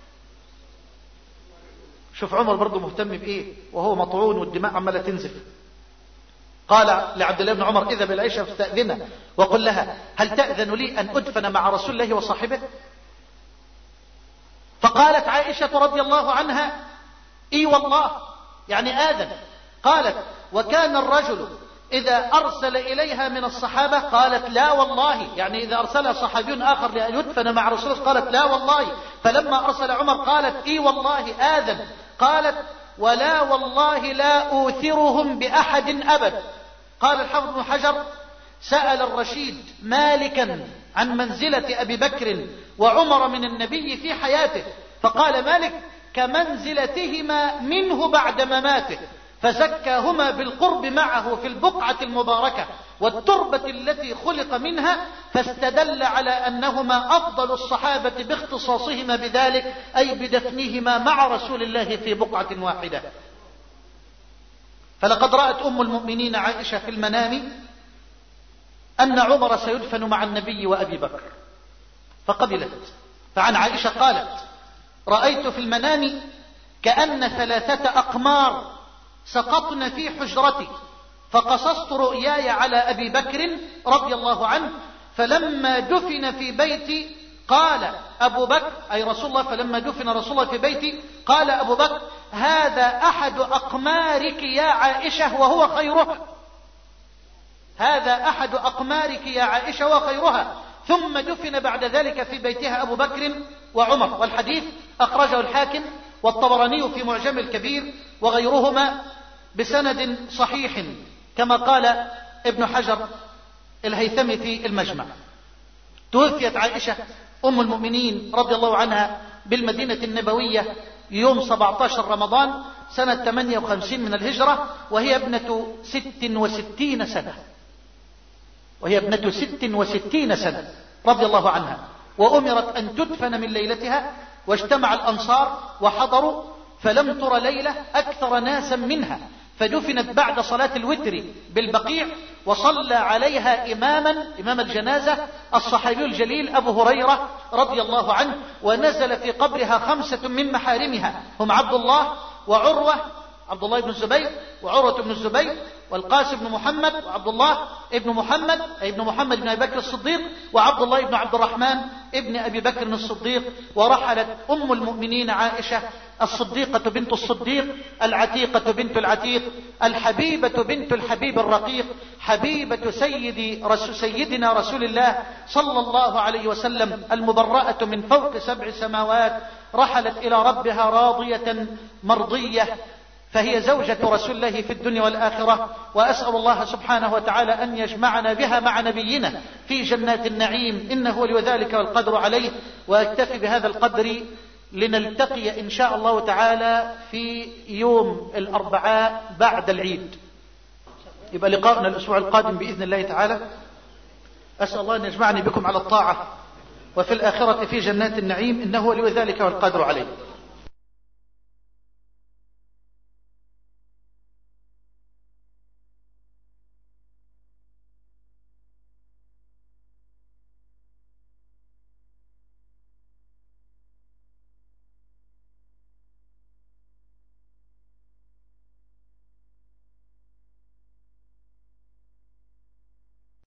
شوف عمر برضو مهتم بإيه وهو مطعون والدماء عمالة تنزف. قال لعبد الله بن عمر اذهب إلى عائشة فاستأذنها وقل لها هل تأذن لي أن أدفن مع رسول الله وصاحبه؟ فقالت عائشة رضي الله عنها اي والله، يعني آذن. قالت وكان الرجل إذا أرسل إليها من الصحابة قالت لا والله، يعني إذا أرسل صحابي آخر لأن يدفن مع رسول الله قالت لا والله. فلما أرسل عمر قالت إي والله آذن. قالت ولا والله لا أوثرهم بأحد أبد. قال الحافظ بن حجر سأل الرشيد مالكا عن منزلة أبي بكر وعمر من النبي في حياته، فقال مالك كمنزلتهما منه بعد مماته، فزكاهما بالقرب معه في البقعة المباركة والتربة التي خلق منها، فاستدل على أنهما أفضل الصحابة باختصاصهما بذلك، أي بدفنهما مع رسول الله في بقعة واحدة. فلقد رأت أم المؤمنين عائشة في المنام أن عمر سيدفن مع النبي وأبي بكر فقبلت. فعن عائشة قالت رأيت في المنام كأن 3 أقمار سقطن في حجرتي، فقصصت رؤياي على أبي بكر رضي الله عنه، فلما دفن في بيتي قال أبو بكر أي رسول الله، فلما دفن رسول الله في بيتي قال أبو بكر هذا أحد أقمارك يا عائشة وهو خيرها، هذا أحد أقمارك يا عائشة وخيرها. ثم دفن بعد ذلك في بيتها أبو بكر وعمر. والحديث أخرجه الحاكم والطبراني في معجم الكبير وغيرهما بسند صحيح كما قال ابن حجر الهيثمي في المجمع. توفيت عائشة أم المؤمنين رضي الله عنها بالمدينة النبوية يوم 17 رمضان سنة 58 من الهجرة، وهي ابنة 66 سنة، وهي ابنة 66 سنة رضي الله عنها. وأمرت أن تدفن من ليلتها، واجتمع الأنصار وحضروا، فلم تر ليلة أكثر ناسا منها، فدفنت بعد صلاة الوتر بالبقيع، وصلى عليها إمام الجنازة الصحابي الجليل أبو هريرة رضي الله عنه، ونزل في قبرها 5 من محارمها هم عبد الله وعروة، عبد الله بن الزبير وعروة بن الزبير والقاسم بن محمد وعبد الله ابن محمد أي ابن محمد بن أبي بكر الصديق وعبد الله بن عبد الرحمن ابن أبي بكر الصديق. ورحلت أم المؤمنين عائشة الصديقة بنت الصديق العتيقة بنت العتيق الحبيبة بنت الحبيب الرقيق حبيبة سيدنا رسول الله صلى الله عليه وسلم المبرأة من فوق 7 سماوات، رحلت إلى ربها راضية مرضية، فهي زوجة رسول الله في الدنيا والآخرة. وأسأل الله سبحانه وتعالى أن يجمعنا بها مع نبينا في جنات النعيم، إنه ولي ذلك والقدر عليه. وأكتفي بهذا القدر لنلتقي إن شاء الله تعالى في يوم الأربعاء بعد العيد، يبقى لقاءنا الأسبوع القادم بإذن الله تعالى. أسأل الله أن يجمعني بكم على الطاعة وفي الآخرة في جنات النعيم، إنه ولي ذلك والقدر عليه.